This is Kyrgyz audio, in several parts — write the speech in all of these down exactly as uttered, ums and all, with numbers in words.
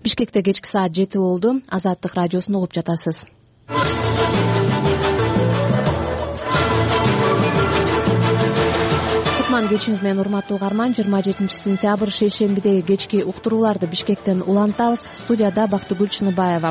Бишкекте кечки саат жети болду. Азаттык радиосун угуп жатасыз. Кутман кечиңиз менен урматтуу угарман. жыйырма жетинчи сентябрь шейшембидеги кечки уктурууларды Бишкектен улантабыз. Студияда Бактыгүл Чыныбаева.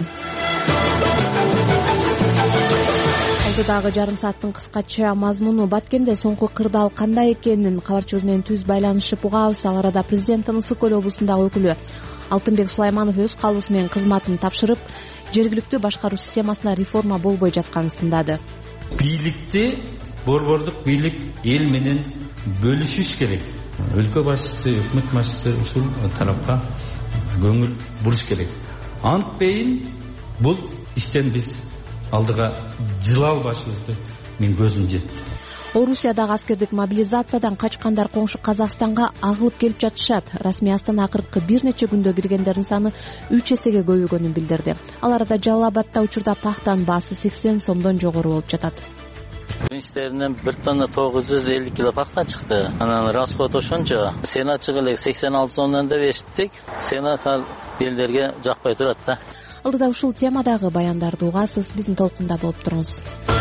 Алдыдагы жарым сааттын кыскача мазмуну. Баткенде соңку кырдаал кандай экенин кабарчыбыз менен түз байланышып угабыз. Ал арада президенттин Ысык көл облусундагы өкүлү Алтынбек Сулайманов өз каалоосу менен кызматын тапшырып, жергиликтүү башкаруу системасына реформа болбой жатканын сындады. Бийликти борбордук бийлик эл менен бөлүшүш керек. Өлкө башчысы, өкмөт башчысы ушул тарапка көңүл буруш керек. Антпейин бул иштен биз алдыга жыла албашыбызды мен көзүм жетти. Орусиядагы аскердик мобилизациядан качкандар коңшу Казакстанга агылып келип жатышат. Расмий Астана акыркы бир нече күндө киргендердин саны үч эсеге көбөйгөнүн билдирди. Ал арада Жалал Абадта учурда пахтанын баасы сексен сомдон жогору болуп жатат. Биринчилеринен бир тонна тогуз жүз элүү кило пахта чыкты. Анан расход ошончо. Сена чыгылы сексен алты сомдон деп эшиттик. Сена сал элдерге жакпай турат да. Алдыда ушул темадагы баяндарды угасыз, биздин толкунда болуп туруңуз.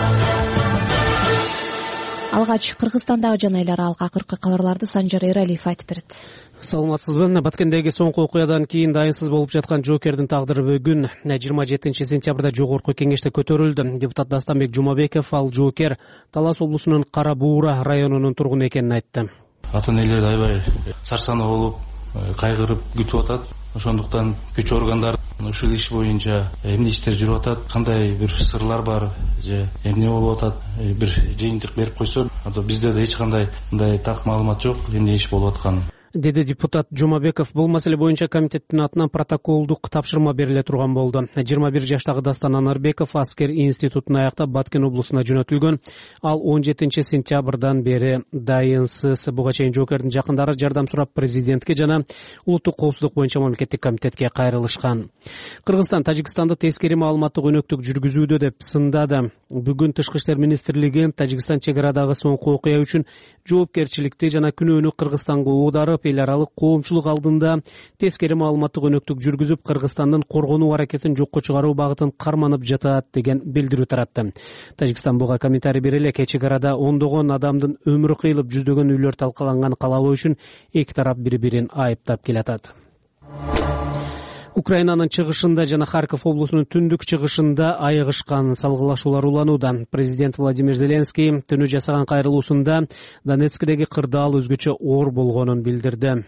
Алгач Кыргызстандагы жана эл аралык акыркы кабарларды Санжар Эралиев айтып берет. Саламатсызбы? Баткендеги соңку окуядан кийин дайынсыз болуп жаткан жоокердин тагдыры бүгүн жыйырма жетинчи сентябрда жогорку кеңеште көтөрүлдү. Депутат Дастанбек Жумабеков ал жоокер Талас облусунун Кара Буура районунун тургуну экенин айтты. Ата энелер аябай сарсанаа болуп, кайгырып күтүп атат. Ошондуктан күч органдар ушул иш боюнча эмне иштер жүрүп атат, кандай бир сырлар бар же эмне болуп атат, бир жыйынтык берип койсо, ата бизде да эч кандай мындай так маалымат жок, эмне иш болуп атканын. Деди депутат Жумабеков. Бул маселе боюнча комитеттин атынан протоколдук тапшырма бериле турган болду. жыйырма бир жаштагы Дастан Анарбеков аскер институтун аяктап Баткен облусуна жөнөтүлгөн. Ал он жетинчи сентябрдан бери дайынсыз. Буга чейин жоокердин жакындары жардам сурап президентке жана улуттук коопсуздук боюнча мамлекеттик комитетке кайрылышкан. Кыргызстан Тажикстанды тескери маалыматтык өнөктүк жүргүзүүдө деп сындады. Бүгүн Тышкы иштер министрлиги Тажикстан чек арадагы соңку окуя үчүн жоопкерчиликти жана күнөөнү Кыргызстанга угударып, эл аралык коомчулук алдында тескери маалыматтык өнөктүк жүргүзүп, Кыргызстандын коргонуу аракетин жокко чыгаруу багытын карманып жатат деген билдирүү таратты. Тажикстан буга комментарий бере элек чек арада ондогон адамдын өмүрү кыйылып, жүздөгөн үйлөр талкаланган калабы үчүн эки тарап бири-бирин айыптап келатат. Украинанын чыгышында жана Харьков облусунун түндүк чыгышында айыгышкан салгылашуулар уланууда. Президент Владимир Зеленский түнү жасаган кайрылуусунда Донецкдеги кырдаал өзгөчө оор болгонун билдирди.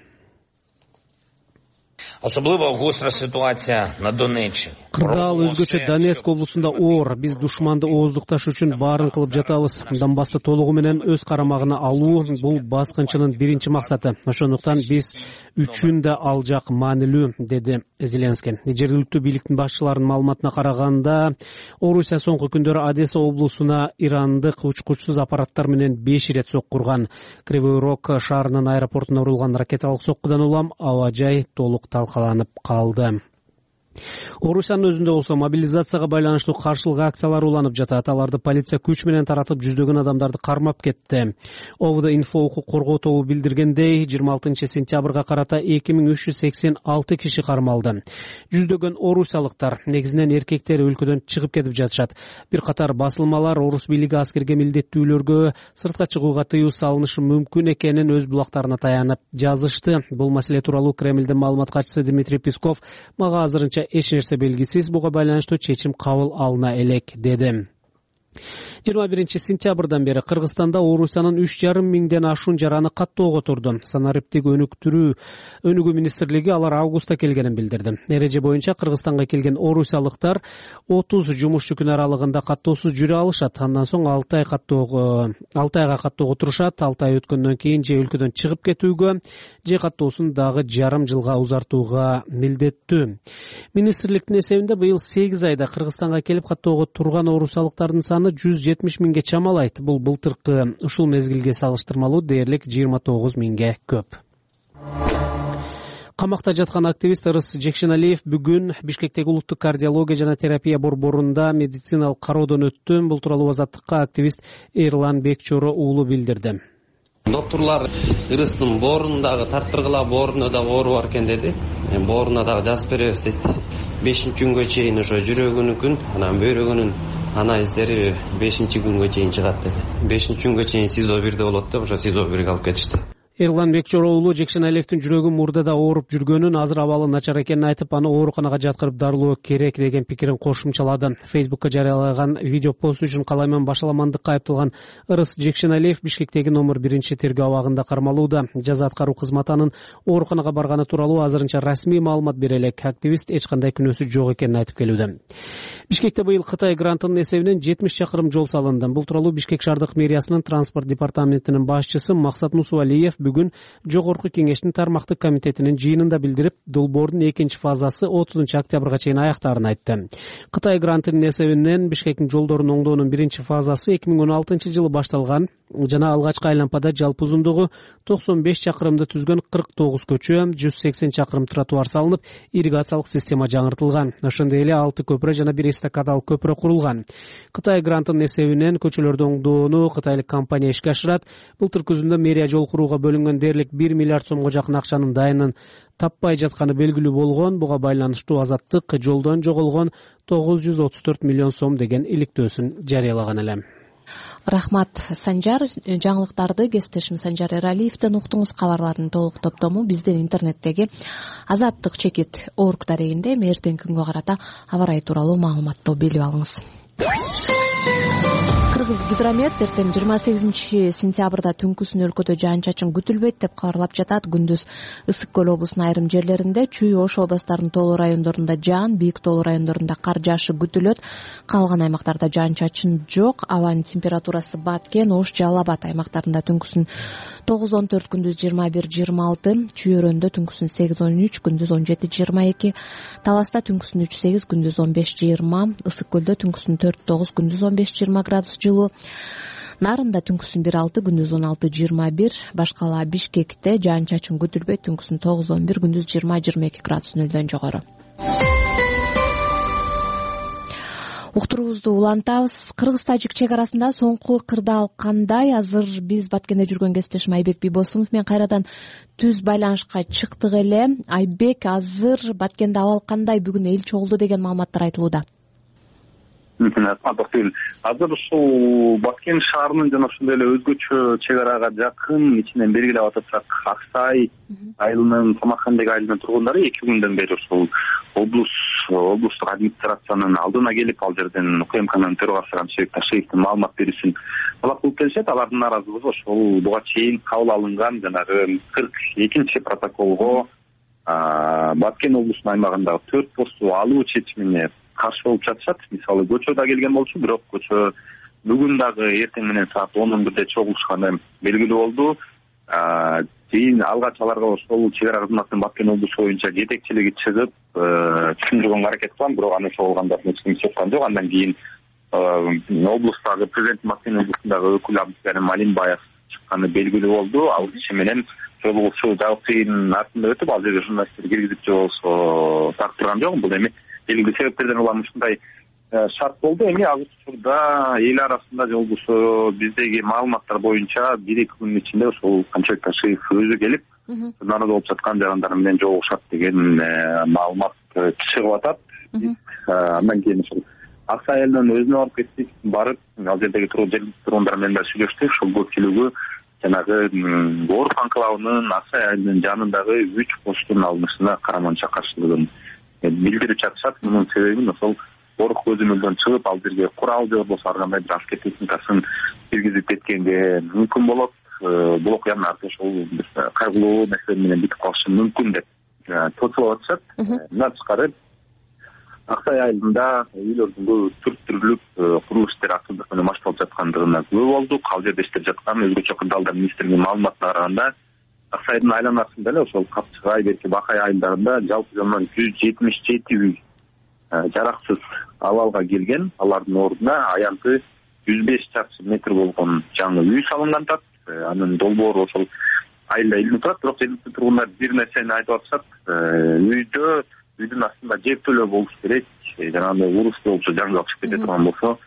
Особливо гостра ситуация на Донеччине. Кырдаал өзгөчө Донецк облусунда оор. Биз душманды ооздукташ үчүн баарын кылып жатабыз. Донбассты толугу менен өз карамагына алуу бул баскынчынын биринчи максаты. Ошондуктан биз үчүн да ал жак маанилүү, деди Зеленский. Жергиликтүү бийликтин башчыларынын маалыматына караганда, Орусия соңку күндөрү Одесса облусуна ирандык учкучсуз аппараттар менен беш ирет соккурган. Кривой Рог шаарынын аэропортуна урулган ракеталык соккудан улам аба жай толук талкаланып калды. Орусиянын өзүндө болсо мобилизацияга байланыштуу каршылык акциялар уланып жатат. Аларды полиция күч менен таратып, жүздөгөн адамдарды кармап кетти. ОВД инфо укук коргоо тобу билдиргендей, жыйырма алтынчы сентябрга карата эки миң үч жүз сексен алты киши кармалды. Жүздөгөн орусиялыктар, негизинен эркектер, өлкөдөн чыгып кетип жатышат. Бир катар басылмалар орус бийлиги аскерге милдеттүүлөргө сыртка чыгууга тыюу салынышы мүмкүн экенин өз булактарына таянып жазышты. Бул маселе тууралуу Кремлдин маалымат катчысы Дмитрий Песков мага азырынча эч нерсе белгисиз, буга байланыштуу чечим кабыл алына элек, деди. жыйырма биринчи сентябрдан бери Кыргызстанда Орусиянын үч жарым миңден ашуун жараны каттоого турду. Санариптик өнүктүрүү өнүгүү министрлиги алар августта келгенин билдирди. Эреже боюнча Кыргызстанга келген орусиялыктар отуз жумушчу күн аралыгында каттоосуз жүрө алышат. Андан соң алты ай каттоого алты айга каттоого турушат. алты ай өткөндөн кийин же өлкөдөн чыгып кетүүгө, же каттоосун дагы жарым жылга узартууга милдеттүү. Министрликтин эсебинде быйыл сегиз айда Кыргызстанга келип каттоого турган орусиялыктардын саны жүз жетимиш миңге чамалайт. Бул былтыркы ушул мезгилге салыштырмалуу дээрлик жыйырма тогуз миңге көп. Камакта жаткан активист Ырыс Жекшеналиев бүгүн Бишкектеги улуттук кардиология жана терапия борборунда медициналык кароодон өттү. Бул тууралуу Азаттыкка активист Эрлан Бекчоро уулу билдирди. Доктурлар Ырыстын боорундагы тартыргыла бооруна да оору бар экен деди. бооруна дагы жазып беребиз дейт. бешинчи күнгө чейин ошо жүрөгүнүкүн, анан бөйрөгүнүн анализдери бешинчи күнгө чейин чыгат деди. бешинчи күнгө чейин СИЗО бирде болот деп ошо СИЗО бирге алып кетишти. Эрлан Бекчор уулу Жекшеналиевдин жүрөгү мурдада ооруп жүргөнүн, азыр абалы начар экенин айтып, аны ооруканага жаткырып дарылоо керек деген пикирин кошумчалады. Фейсбукка жарыялаган видео пост үчүн калайман башаламандыкка айыпталган Ырыс Жекшеналиев Бишкектеги номер биринчи тергөө абагында кармалууда. Жаза аткаруу кызматы анын ооруканага барганы тууралуу азырынча расмий маалымат бере элек. Активист эч кандай күнөөсү жок экенин айтып келүүдө. Бишкекте быйыл Кытай грантынын эсебинен жетимиш чакырым жол салынды. Бул тууралуу Бишкек шаардык мэриясынын транспорт департаментинин башчысы Максат Мусубалиев бүгүн Жогорку кеңештин тармактык комитетинин жыйынында билдирип, долбоордун экинчи фазасы отузунчу октябрга чейин аяктаарын айтты. Кытай грантынын эсебинен Бишкектин жолдорун оңдоонун биринчи фазасы эки миң он алтынчы жылы башталган жана алгачкы айланпада жалпы узундугу токсон беш чакырымды түзгөн кырк тогуз көчө, жүз сексен чакырым тротуар салынып, ирригациялык система жаңыртылган. Ошондой эле алты көпүрө жана бир эстакадалык көпүрө курулган. Кытай грантынын эсебинен көчөлөрдү оңдоону кытайлык компания ишке ашырат. Былтыр күзүндө мэрия жол курууга бөлүнгөн дээрлик бир миллиард сомго жакын акчанын дайынын таппай жатканы белгилүү болгон. Буга байланыштуу Азаттык жолдон жоголгон тогуз жүз отуз төрт миллион сом деген иликтөөсүн жарыялаган эле. Рахмат, Санжар. Жаңылыктарды кесиптешим Санжар Эралиевден уктуңуз. Кабарлардын толук топтому биздин интернеттеги Азаттык чекит орг дарегинде. Эртеңки күнгө карата аба ырайы тууралуу маалыматты билип алыңыз. Кыргыз гидромет эртең жыйырма сегизинчи сентябрда түнкүсүн өлкөдө жаан-чачын күтүлбөйт деп кабарлап жатат. Күндүз Ысык көл облусунун айрым жерлеринде, Чүй, Ош областарынын тоолуу райондорунда жаан, бийик тоолуу райондорунда кар жаашы күтүлөт. Калган аймактарда жаан-чачын жок. Абанын температурасы Баткен, Ош, Жалал Абад аймактарында түнкүсүн тогуз он төрт, күндүз жыйырма бир жыйырма алты, Чүйөрөндө түнкүсүн сегиз он үч, күндүз он жети жыйырма эки, Таласта түнкүсүн үч сегиз, күндүз он беш жыйырма, Ысык көлдө түнкүсүн төрт тогуз, күндүз он беш жыйырма градус жылуу. Нарында түнкүсүн бир алты, күндүз он алты жыйырма бир. Башкала Бишкекте жаан-чачын күтүлбөйт. Түнкүсүн тогуз он бир, күндүз жыйырма жыйырма эки градус нөлдөн жогору. Уктуруубузду улантабыз. Кыргыз-тажик чек арасында соңку кырдаал кандай? Азыр биз Баткенде жүргөн кесиптешим Айбек Бийбосунов менен кайрадан түз байланышка чыктык эле. Айбек, азыр Баткенде абал кандай? Бүгүн эл чогулду деген маалыматтар айтылууда. Азыр ушул Баткен шаарынын жана ошондой эле өзгөчө чек арага жакын ичинен белгилеп атышак Аксай айылынын, Самаркандек айылынын тургундары эки күндөн бери ушул облус облустук администрациянын алдына келип, ал жерден УКМКнын төрагасы Рамшек Ташиевдин маалымат берүүсүн талап кылып келишет. Алардын нааразылыгы ошол буга чейин кабыл алынган жанагы кырк экинчи протоколго Баткен облусунун аймагындагы төрт посту алуу чечимине каршы болуп жатышат. Мисалы көчө да келген болчу, бирок көчө бүгүн дагы эртең менен саат он он бирде чогулушканы белгилүү болду. Кийин алгач аларга ошол чек ара кызматынын Баткен облусу боюнча жетекчилиги чыгып, түшүндүргөнгө аракет кылган, бирок аны чогулгандардан эч ким чыккан жок. Андан кийин облустагы президент Баткен облусундагы өкүл Абдыкерим Малинбаев чыкканы белгилүү болду. Ал киши менен чогулушу жабык тыйын артында өтүп, ал жерге журналисттер киргизип же болсо тартырган жок. Бул эми белгилүү себептерден улам ушундай шарт болду. Эми азыр учурда эл арасында жолдушу биздеги маалыматтар боюнча бир эки күнүн ичинде ошол Камчыбек Ташиев өзү келип, нааразы болуп жаткан жарандар менен жолугушат деген маалымат чыгып атат. Андан кийин ошол Аксай айылынан өзүнө барып кеттик, барып ал жердеги тургундар менен да сүйлөштүк. Ошол көпчүлүгү жанагы Орф анклавынын Аксай айылынын жанындагы үч посттун алынышына караманча каршылыгын билдирип жатышат. Мунун себебин ошол Орф көзөмөлдөн чыгып, ал жерге курал же болбосо ар кандай бир аскер техникасын киргизип кеткенге мүмкүн болот. Бул окуянын арты ошол бир кайгылуу нерсе менен бүтүп калышы мүмкүн деп тосулуп атышат. Мындан тышкары Аксай айылында үйлөрдүн көбү түрттүрүлүп, курулуш иштери активдик менен башталып жаткандыгына күбө болдук. Ал жерде иштеп жаткан өзгөчө кырдаалдар министрлигинин маалыматына караганда Аксайдын айланасында эле ошол Капчыгай, Берки Бакай айылдарында жалпы жонунан жүз жетимиш жети үй жараксыз абалга келген. Алардын ордуна аянты жүз беш чарчы метр болгон жаңы үй салынган атат. Анын долбоору ошол айылда илинип турат, бирок жергиликтүү тургундар бир нерсени айтып атышат. Үйдө үйдүн астында жертөлө болуш керек. Жанагындай урушта болсо жаңгал чыгып кете турган болсо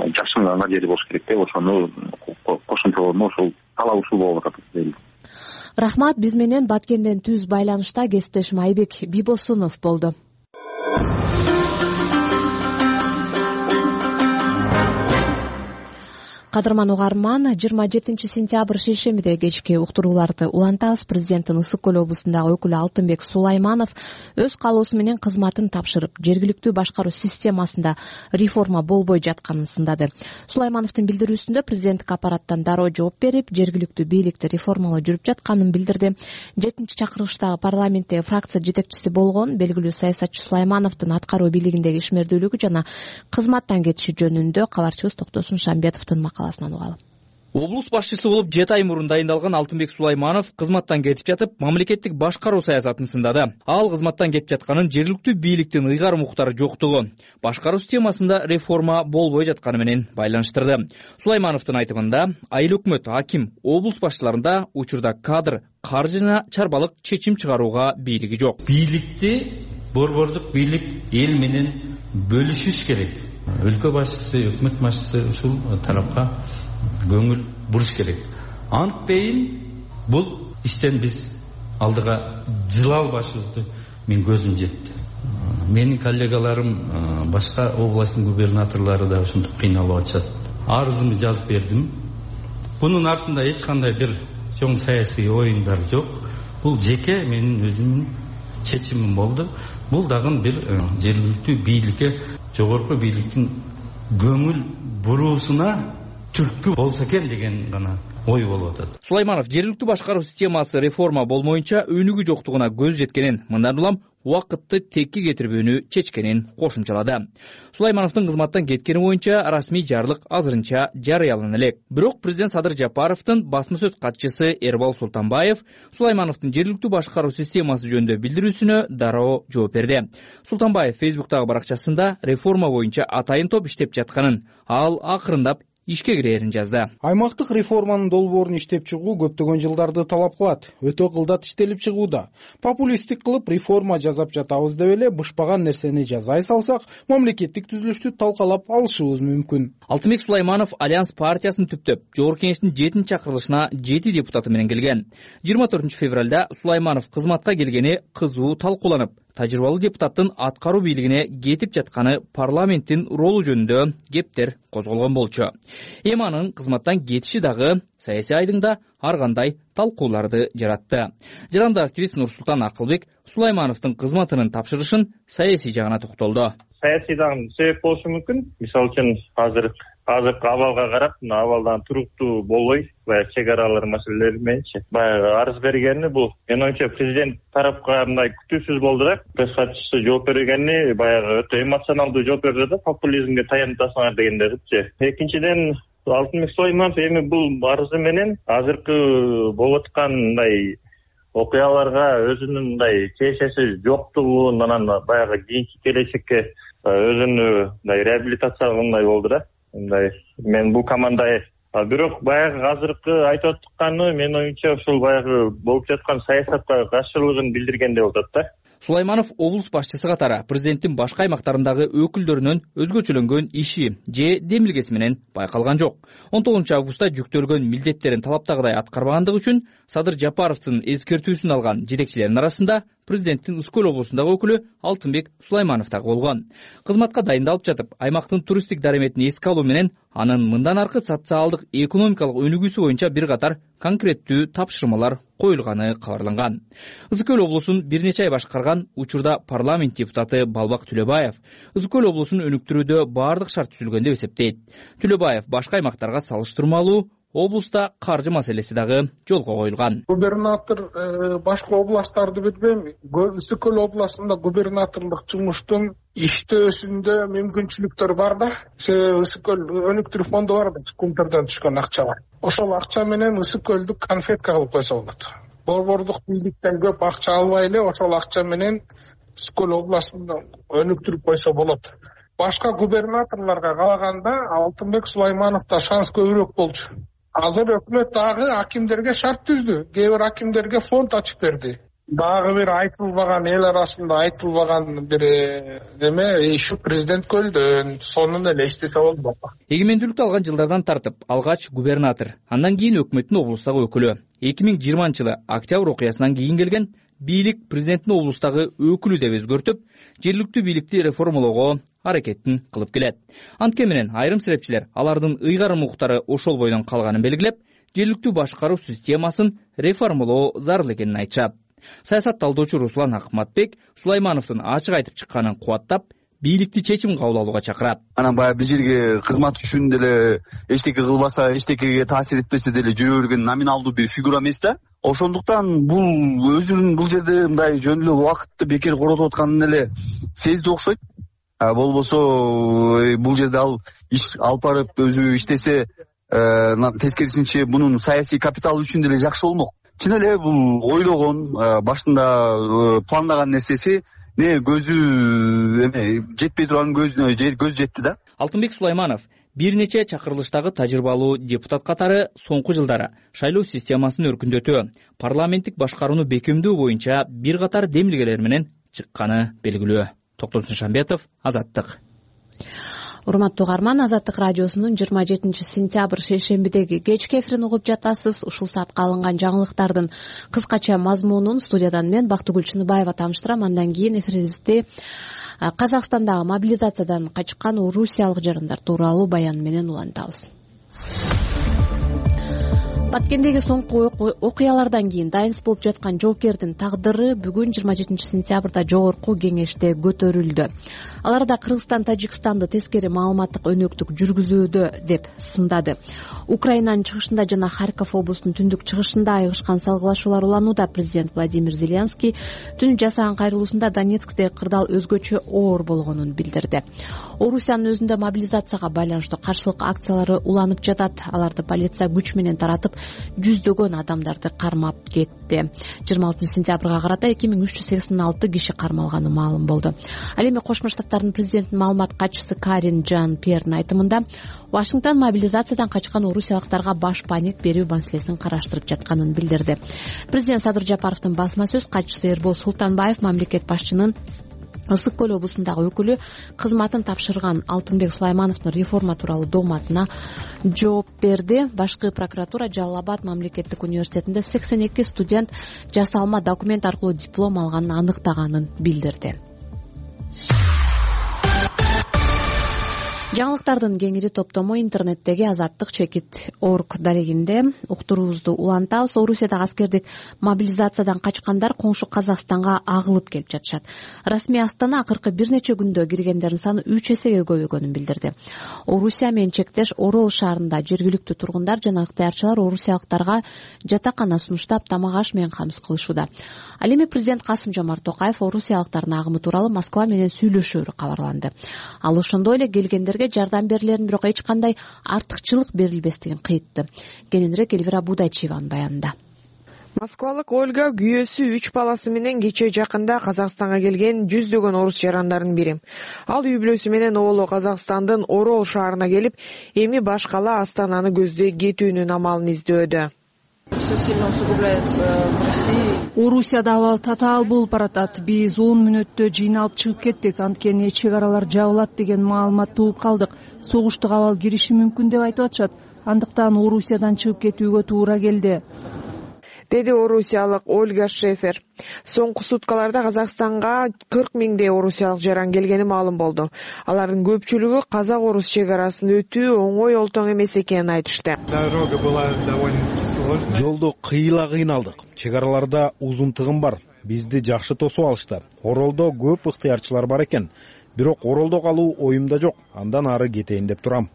жашынганга жери болуш керек деп ошону кошумчалоону ошол талап ушул болуп атат. Рахмат. Биз менен Баткенден түз байланышта кесиптешим Айбек Бибосунов болду. Кадырман угарман, жыйырма жетинчи сентябрь шейшембиде кечки уктурууларды улантабыз. Президенттин Ысык Көл облусундагы өкүлү Алтынбек Сулайманов өз каалоосу менен кызматын тапшырып, жергиликтүү башкаруу системасында реформа болбой жатканын сындады. Сулаймановдун билдирүүсүндө президенттик аппараттан дароо жооп берип, жергиликтүү бийликти реформалоо жүрүп жатканын билдирди. жетинчи чакырылыштагы парламентте фракция жетекчиси болгон белгилүү саясатчы Сулаймановдун аткаруу бийлигиндеги ишмердүүлүгү жана кызматтан кетиши жөнүндө кабарчыбыз Токтосун Шамбетовдун макаласын угалы. Облус башчысы болуп жети ай мурун дайындалган Алтынбек Сулайманов кызматтан кетип жатып, мамлекеттик башкаруу саясатын сындады. Ал кызматтан кетип жатканын жергиликтүү бийликтин ыйгарым уктары жоктугу, башкаруу системасында реформа болбой жатканы менен байланыштырды. Сулаймановдун айтымында, айыл өкмөт, аким, облус башчыларында учурда кадр, каржы жана чарбалык чечим чыгарууга бийлиги жок. Бийликти борбордук бийлик эл менен бөлүшүш керек. Өлкө башчысы, өкмөт башчысы ушул тарапка көңүл буруш керек. Антпейин бул иштен биз алдыга жыла албашыбызды мен көзүм жетти. Менин коллегаларым, башка областтын губернаторлору да ушунтип кыйналып атышат. Арызымды жазып бердим. Бунун артында эч кандай бир чоң саясий оюндар жок. Бул жеке менин өзүмдүн чечимим болду. Бул дагы бир жергиликтүү бийликке, жогорку бийликтин көңүл буруусуна түрткү болсо экен деген гана ой болуп атат. Сулайманов жергиликтүү башкаруу системасы реформа болмоюнча өнүгүү жоктугуна көз жеткенин, мындан улам убакытты текке кетирбөөнү чечкенин кошумчалады. Сулаймановдун кызматтан кеткени боюнча расмий жарлык азырынча жарыялана элек. Бирок президент Садыр Жапаровдун басма сөз катчысы Эрбол Султанбаев Сулаймановдун жергиликтүү башкаруу системасы жөнүндө билдирүүсүнө дароо жооп берди. Султанбаев Фейсбуктагы баракчасында реформа боюнча атайын топ иштеп жатканын, ал акырындап ишке кирерин жазды. Аймактык реформанын долбоорун иштеп чыгуу көптөгөн жылдарды талап кылат. Өтө кылдат иштелип чыгууда. Популисттик кылып реформа жазап жатабыз деп эле бышпаган нерсени жазай салсак, мамлекеттик түзүлүштү талкалап алышыбыз мүмкүн. Алтынбек Сулайманов Альянс партиясын түптөп, Жогорку Кеңештин жетинчи чакырылышына жети депутаты менен келген. жыйырма төртүнчү февралда Сулайманов кызматка келгени кызуу талкууланып, тажрыйбалуу депутаттын аткаруу бийлигине кетип жатканы парламенттин ролу жөнүндө кептер козголгон болчу. Эми анын кызматтан кетиши дагы саясий айдыңда ар кандай талкууларды жаратты. Жарандык активист Нурсултан Акылбек Сулаймановдун кызматынын тапшырышын саясий жагына токтолду. Саясийдан себеп болушу мүмкүн. Мисалы үчүн азыр азыркы абалга карап, абалдан туруктуу болбой, баягы чек аралар маселелери мененчи баягы арыз бергени бул менин оюмча президент тарапка мындай күтүүсүз болду да. Пресс катчысы жооп бергени баягы өтө эмоционалдуу жооп берди да, популизмге таянып атасыңар дегендерчи. Экинчиден Алтынбек Сулайманов эми бул арызы менен азыркы болуп аткан мындай окуяларга өзүнүн мындай тиешеси жоктугун, анан баягы кийинки келечекке өзүнү мындай реабилитация кылгандай болду да. Мындай мен бул команда бирок баягы азыркы айтып атканы менин оюмча ушул баягы болуп жаткан саясатка каршылыгын билдиргендей болуп атат да. Сулайманов облус башчысы катары президенттин башка аймактарындагы өкүлдөрүнүн өзгөчөлөнгөн иши же демилгеси менен байкалган жок. он тогузунчу августта жүктөлгөн милдеттерин талаптагыдай аткарбагандыгы үчүн Садыр Жапаровдун эскертүүсүн алган жетекчилердин арасында президенттин Ысык Көл облусундагы өкүлү Алтынбек Сулайманов дагы болгон. Кызматка дайындалып жатып, аймактын туристтик дараметин эске алуу менен анын мындан аркы социалдык экономикалык өнүгүүсү боюнча бир катар конкреттүү тапшырмалар коюлганы кабарланган. Ысык Көл облусун бир нече ай башкарган учурда парламент депутаты Балбак Түлөбаев Ысык Көл облусун өнүктүрүүдө баардык шарт түзүлгөн деп эсептейт. Түлөбаев башка аймактарга салыштырмалуу облуста каржы маселеси дагы жолго коюлган. Губернатор башка областтарды билбейм. Ысык Көл областында губернаторлук жумуштун иштөөсүндө мүмкүнчүлүктөр бар да. Себеби Ысык Көл өнүктүрүү фонду бар да, көмтөрдөн түшкөн акча бар. Ошол акча менен Ысык Көлдү конфетка кылып койсо болот. Борбордук бийликтен көп акча албай эле ошол акча менен Ысык Көл областында өнүктүрүп койсо болот. Башка губернаторлорго калаганда Алтынбек Сулаймановдо шанс көбүрөөк болчу. Азыр өкмөт дагы акимдерге шарт түздү. Кээ бир акимдерге фонд ачып берди. дагы бир айтылбаган, эл арасында айтылбаган бир неме ишу президент көлдөн сонун эле иштесе болду. Эгемендүүлүктү алган жылдардан тартып алгач губернатор, андан кийин өкмөттүн облустагы өкүлү. эки миң жыйырманчы жылы октябрь окуясынан кийин келген бийлик президенттин облустагы өкүлү деп өзгөртүп, жергиликтүү бийликти реформалоого аракетин кылып келет. Анткени менен айрым серепчилер алардын ыйгарым укуктары ошол бойдон калганын белгилеп, жергиликтүү башкаруу системасын реформалоо зарыл экенин айтышат. Саясат талдоочу Руслан Акматбек Сулаймановдун ачык айтып чыкканын кубаттап, бийликти чечим кабыл алууга чакырат. Анан баягы бир жерге кызмат үчүн деле эчтеке кылбаса, эчтекеге таасир этпесе деле жүрө берген номиналдуу бир фигура эмес да. Ошондуктан бул өзүнүн бул жерде мындай жөн эле убакытты бекер коротуп атканын эле сезди окшойт. Болбосо бул жерде ал иш алып барып өзү иштесе, тескерисинче мунун саясий капиталы үчүн деле жакшы болмок. Чын эле бул ойлогон, башында пландаган нерсеси не көзү эме жетпей турган көзүнө көз жетти да. Алтынбек Сулайманов бир нече чакырылыштагы тажрыйбалуу депутат катары соңку жылдары шайлоо системасын өркүндөтүү, парламенттик башкарууну бекемдөө боюнча бир катар демилгелер менен чыкканы белгилүү. Токтомсон Шамбетов, Азаттык. Урматтуу угарман, Азаттык радиосунун жыйырма жетинчи сентябрь шейшембидеги кечки эфирин угуп жатасыз. Ушул саатка алынган жаңылыктардын кыскача мазмунун студиядан мен Бактыгүл Чыныбаева тааныштырам. Андан кийин эфирибизди Казакстандагы мобилизациядан качкан орусиялык жарандар тууралуу баян менен улантабыз. Баткендеги соңку окуялардан кийин дайынсыз болуп жаткан жоокердин тагдыры бүгүн жыйырма жетинчи сентябрда жогорку кеңеште көтөрүлдү. Аларда Кыргызстан Тажикстанды тескери маалыматтык өнөктүк жүргүзүүдө деп сындады. Украинанын чыгышында жана Харьков облусунун түндүк чыгышында айыгышкан салгылашуулар уланууда. Президент Владимир Зеленский түнү жасаган кайрылуусунда Донецктеги кырдаал өзгөчө оор болгонун билдирди. Орусиянын өзүндө мобилизацияга байланыштуу каршылык акциялары уланып жатат. Аларды полиция күч менен таратып, жүздөгөн адамдарды кармап кетти. жыйырма алтынчы сентябрга карата эки миң үч жүз сексен алты киши кармалганы маалым болду. Ал эми Кошмо Штаттардын президентинин маалымат катчысы Карин Жан-Пьердин айтымында Вашингтон мобилизациядан качкан орусиялыктарга баш паник берүү маселесин караштырып жатканын билдирди. Президент Садыр Жапаровдун басма сөз катчысы Эрбол Султанбаев мамлекет башчынын Ысык көл облусундагы өкүлү кызматын тапшырган Алтынбек Сулаймановдун реформа тууралуу дооматына жооп берди. Башкы прокуратура Жалал Абад мамлекеттик университетинде сексен эки студент жасалма документ аркылуу диплом алганын аныктаганын билдирди. Жаңылыктардын кеңири топтому интернеттеги азаттык чекит точка орг дарегинде уктуруубузду улантабыз. Орусиядагы аскердик мобилизациядан качкандар коңшу Казакстанга агылып келип жатышат. Расмий Астана акыркы бир нече күндө киргендердин саны үч эсеге көбөйгөнүн билдирди. Орусия менен чектеш Орол шаарында жергиликтүү тургундар жана ыктыярчылар орусиялыктарга жатакана сунуштап, тамак аш менен камсыз кылышууда. Ал эми президент Касым Жомарт Токаев орусиялыктардын агымы тууралуу Москва менен сүйлөшөөрү кабарланды. Ал ошондой эле келгендерге жардам берилерин, бирок эч кандай артыкчылык берилбестигин кыйтты. Кененирээк Элвира Будайчиеванын баянында. Москвалык Ольга күйөөсү үч баласы менен кечээ жакында Казакстанга келген жүздөгөн орус жарандардын бири. Ал үй бүлөсү менен оболо Казакстандын Орол шаарына келип, эми баш кала Астананы көздөй кетүүнүн амалын издөөдө. Орусияда абал татаал болуп баратат. Биз он мүнөттө жыйналып чыгып кеттик. Анткени чек аралар жабылат деген маалыматты угуп калдык. Согуштук абал кириши мүмкүн деп айтып атышат. Андыктан Орусиядан чыгып кетүүгө туура келди, деди орусиялык Ольга Шефер. Соңку суткаларда Казакстанга кырк миңдей орусиялык жаран келгени маалым болду. Алардын көпчүлүгү казак-орус чек арасын өтүү оңой олтоң эмес экенин айтышты. Жолдо кыйла кыйналдык. Чек араларда узун тыгын бар. Бизди жакшы тосуп алышты. Оролдо көп ыктыярчылар бар экен. Бирок Оролдо калуу оюмда жок. Андан ары кетейин деп турам.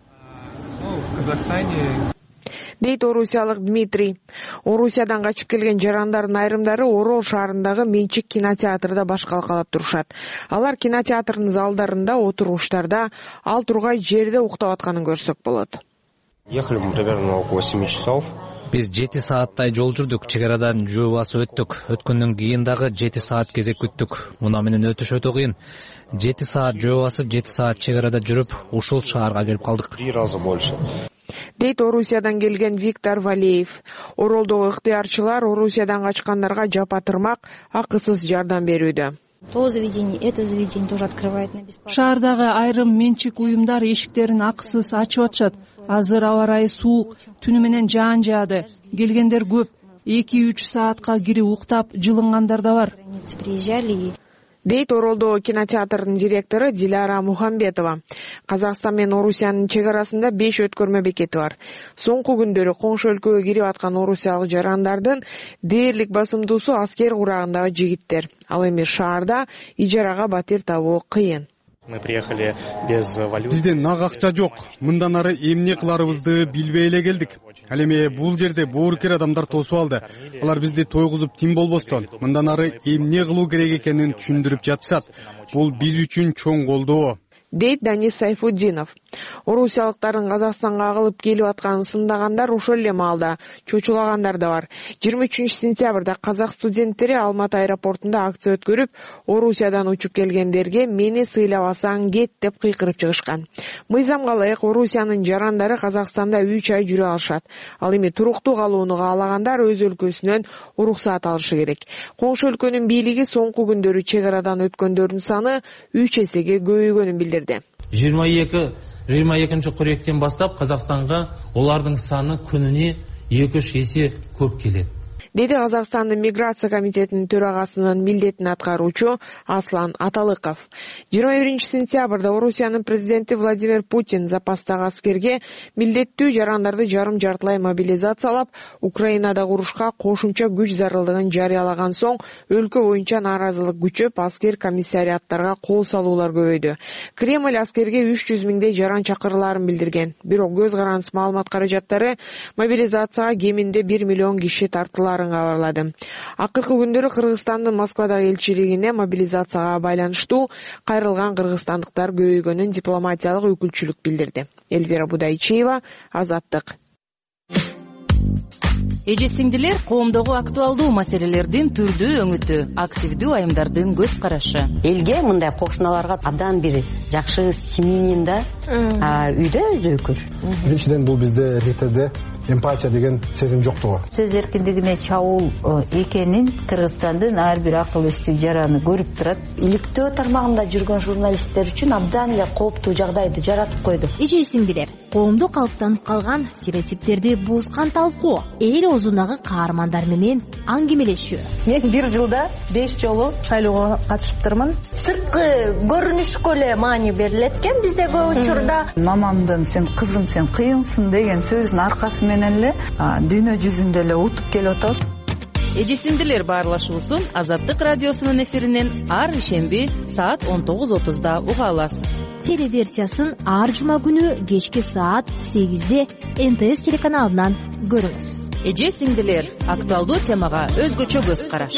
Дейт орусиялык Дмитрий. Орусиядан качып келген жарандардын айрымдары Орол шаарындагы Менчик кинотеатрда баш калкалап турушат. Алар кинотеатрдын залдарында, отургучтарда, ал тургай жерде уктап атканын көрсөк болот. Ехали мы примерно около семи часов. Биз жети сааттай жол жүрдүк, чек арадан жөө басып өттүк. Өткөндөн кийин дагы жети саат кезек күттүк. Муна менен өтүш өтө кыйын. жети саат жөө басып, жети саат чек арада жүрүп, ушул шаарга келип калдык. Три раза больше. дейт Орусиядан келген Виктор Валеев. Оролдогу ыктыярчылар Орусиядан качкандарга жапа тырмак, акысыз жардам берүүдө. То заведение, это заведение тоже открывает на бесплатно. Шаардагы айрым менчик уюмдар эшиктерин акысыз ачып атышат. Азыр аба ырайы суук, түнү менен жаан жаады. Келгендер көп. эки үч саатка кирип уктап, жылынгандар да бар. Приезжали. Дейт Оролдо кинотеатрдын директору Диляра Мухамбетова. Казакстан менен Орусиянын чек арасында беш өткөрмө бекети бар. Соңку күндөрү коңшу өлкөгө кирип аткан орусиялык жарандардын дээрлик басымдуусу аскер курагындагы жигиттер. Ал эми шаарда ижарага батир табуу кыйын. Мы приехали без валют. Бизде нак акча жок. Мындан ары эмне кыларыбызды билбей эле келдик. Ал эми бул жерде боорукер адамдар тосуп алды. Алар бизди тойгузуп тим болбостон мындан ары эмне кылуу керек экенин түшүндүрүп жатышат. Бул биз үчүн чоң колдоо. Дейт Данис Сайфуддинов. Орусиялыктардын Казакстанга агылып келип атканын сындагандар ошол эле маалда чочулагандар да бар. жыйырма үчүнчү сентябрда казак студенттери Алматы аэропортунда акция өткөрүп, Орусиядан учуп келгендерге мени сыйлабасаң кет деп кыйкырып чыгышкан. Мыйзамга ылайык Орусиянын жарандары Казакстанда үч ай жүрө алышат. Ал эми туруктуу калууну каалагандар өз өлкөсүнөн уруксаат алышы керек. Коңшу өлкөнүн бийлиги соңку күндөрү чек арадан өткөндөрдүн саны үч эсеге көбөйгөнүн билдирди. жыйырма эки жыйырма экинчи кыркүйектен баштап Казакстанга олардын саны күнүнө эки үч эсе көп келет. Деди Казакстандын миграция комитетинин төрагасынын милдетин аткаруучу Аслан Аталыков. жыйырма биринчи сентябрда Орусиянын президенти Владимир Путин запастагы аскерге милдеттүү жарандарды жарым жартылай мобилизациялап, Украинада урушка кошумча күч зарылдыгын жарыялаган соң, өлкө боюнча нааразылык күчөп, аскер комиссариаттарга кол салуулар көбөйдү. Кремль аскерге үч жүз миңдей жаран чакырыларын билдирген. Бирок көз карандысыз маалымат каражаттары мобилизацияга кеминде бир миллион киши тартыларын кабарлады. Акыркы күндөрү Кыргызстандын Москвадагы элчилигине мобилизацияга байланыштуу кайрылган кыргызстандыктар көбөйгөнүн дипломатиялык өкүлчүлүк билдирди. Эльвира Будайчиева, Азаттык. Эже сиңдилер, коомдогу актуалдуу маселелердин түрдүү өңүтү, активдүү айымдардын көз карашы. Элге мындай кошуналарга абдан бир жакшы семьянин да үйдө өзөкүр. Биринчиден бул бизде эркектерде эмпатия деген сезим жоктугу. Сөз эркиндигине чабуул экенин Кыргызстандын ар бир акыл эстүү жараны көрүп турат. Иликтөө тармагында жүргөн журналисттер үчүн абдан эле кооптуу жагдайды жаратып койду. Эже сиңдилер, коомдо калыптанып калган стереотиптерди бузган талкуу, эл оозундагы каармандар менен аңгемелешүү. Мен бир жылда беш жолу шайлоого катышыптырмын. Сырткы көрүнүшкө эле маани берилет экен бизде көп учурда. Мамамдын сен кызым сен кыйынсың деген сөзүнүн аркасы менен эле дүйнө жүзүндө эле утуп келип атабыз. Эже сиңдилер баарлашуусун Азаттык радиосунун эфиринен ар ишемби саат он тогуз отузда уга аласыз. Телеверсиясын ар жума күнү кечки саат сегизде эн тэ эс телеканалынан көрүңүз. Эже сиңдилер, актуалдуу темага өзгөчө көз караш.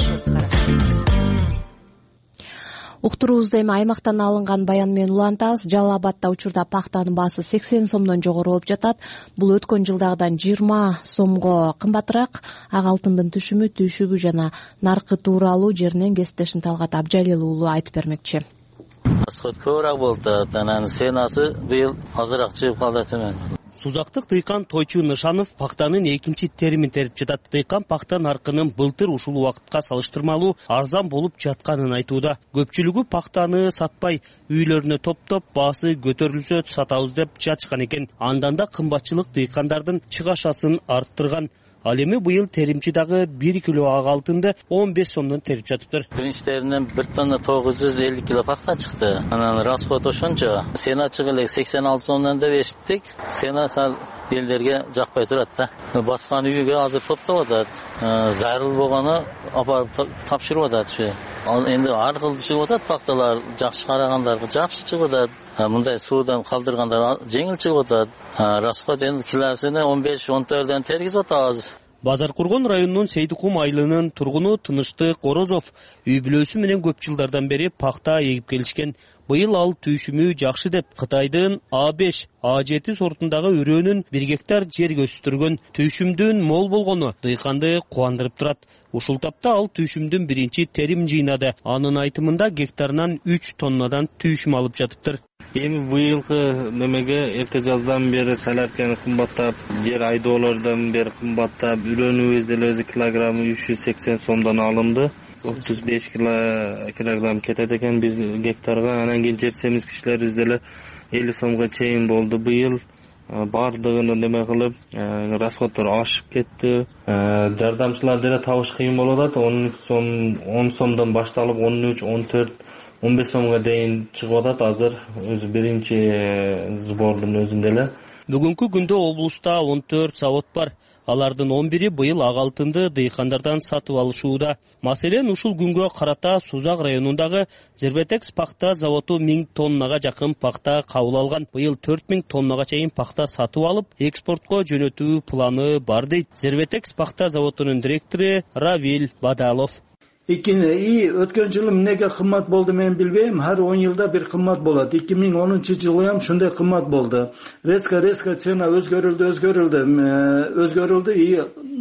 Уктуруубузду эми аймактан алынган баян менен улантабыз. Жалал Абадда учурда пахтанын баасы сексен сомдон жогору болуп жатат. Бул өткөн жылдагыдан жыйырма сомго кымбатыраак. Ак алтындын түшүмү, түйшүгү жана наркы тууралуу жеринен кесиптешим Талгат Абжалил уулу айтып бермекчи. Расход көбүрөөк болуп, анан ценасы быйыл азыраак чыгып калды төмөн. Сузактык Тыйкан Тойчу Нышанов пахтанын экинчи теримин терип жатат. Тыйкан пахта наркынын былтыр ушул убакытка салыштырмалуу арзан болуп жатканын айтууда. Көпчүлүгү пахтаны сатпай, үйлөрүнө топтоп, баасы көтөрүлсө сатабыз деп жатышкан экен. Андан да кымбатчылык тыйкандардын чыгашасын арттырган. Ал эми быйыл теримчи дагы бир кило ак алтынды он беш сомдон терип жатыптыр. Биринчилеринен бир тонна тогуз жүз элүү кило пахта чыкты. Анан расход ошончо. Сена чыгылы сексен алты сомдон деп эшиттик. Сена сал элдерге жакпай турат да. Баскан үйгө азыр топтоп атат. Зарыл болгону апарып тапшырып атат. Ал энди ар кыл чыгып атат пахталар, жакшы карагандарга жакшы чыгып атат. Мындай суудан калдыргандар жеңил чыгып атат. Расход энди килосуна он беш он төрттөн тергизип атабыз. Базаркургон районунун Сейдикум айылынын тургуну Тыныштык Орозов үй бүлөсү менен көп жылдардан бери пахта эгип келишкен. Быйыл ал түйшүмү жакшы деп Кытайдын А беш, А жети сортундагы үрөөнүн бир гектар жерге өстүргөн түйшүмдүн мол болгону дыйканды кубандырып турат. Ушул тапта ал түйшүмдүн биринчи терим жыйнады. Анын айтымында гектарынан үч тоннадан түйшүм алып жатыптыр. Эми быйылкы немеге эрте жаздан бери салярканы кымбаттап, жер айдоолордон бери кымбаттап, үрөөнүбүз деле өзү килограммы үч жүз сексен сомдон алынды. отуз беш килограмм кетет экен бир гектарга. Анан кийин жер семизгичтерибиз деле элүү сомго чейин болду быйыл. Бардыгын неме кылып, расходдор ашып кетти. Жардамчылар деле табыш кыйын болуп атат. он сом, он сомдон башталып он үч, он төрт, он беш сомго дейин чыгып атат азыр өзү биринчи сбордун өзүндө эле. Бүгүнкү күндө облуста он төрт завод бар. Алардын он бири быйыл ак алтынды дыйкандардан сатып алышууда. Маселен, ушул күнгө карата Сузак районундагы Зерветекс пахта заводу миң тоннага жакын пахта кабыл алган. Быйыл төрт миң тоннага чейин пахта сатып алып, экспортко жөнөтүү планы бар дейт Зерветекс пахта заводунун директору Равиль Бадалов. Экини и өткөн жылы эмнеге кымбат болду мен билбейм. Ар он жылда бир кымбат болот. эки миң онунчу жылы ham шундай кымбат болду. Резко резко цена өзгөрүлдү, өзгөрүлдү, өзгөрүлдү и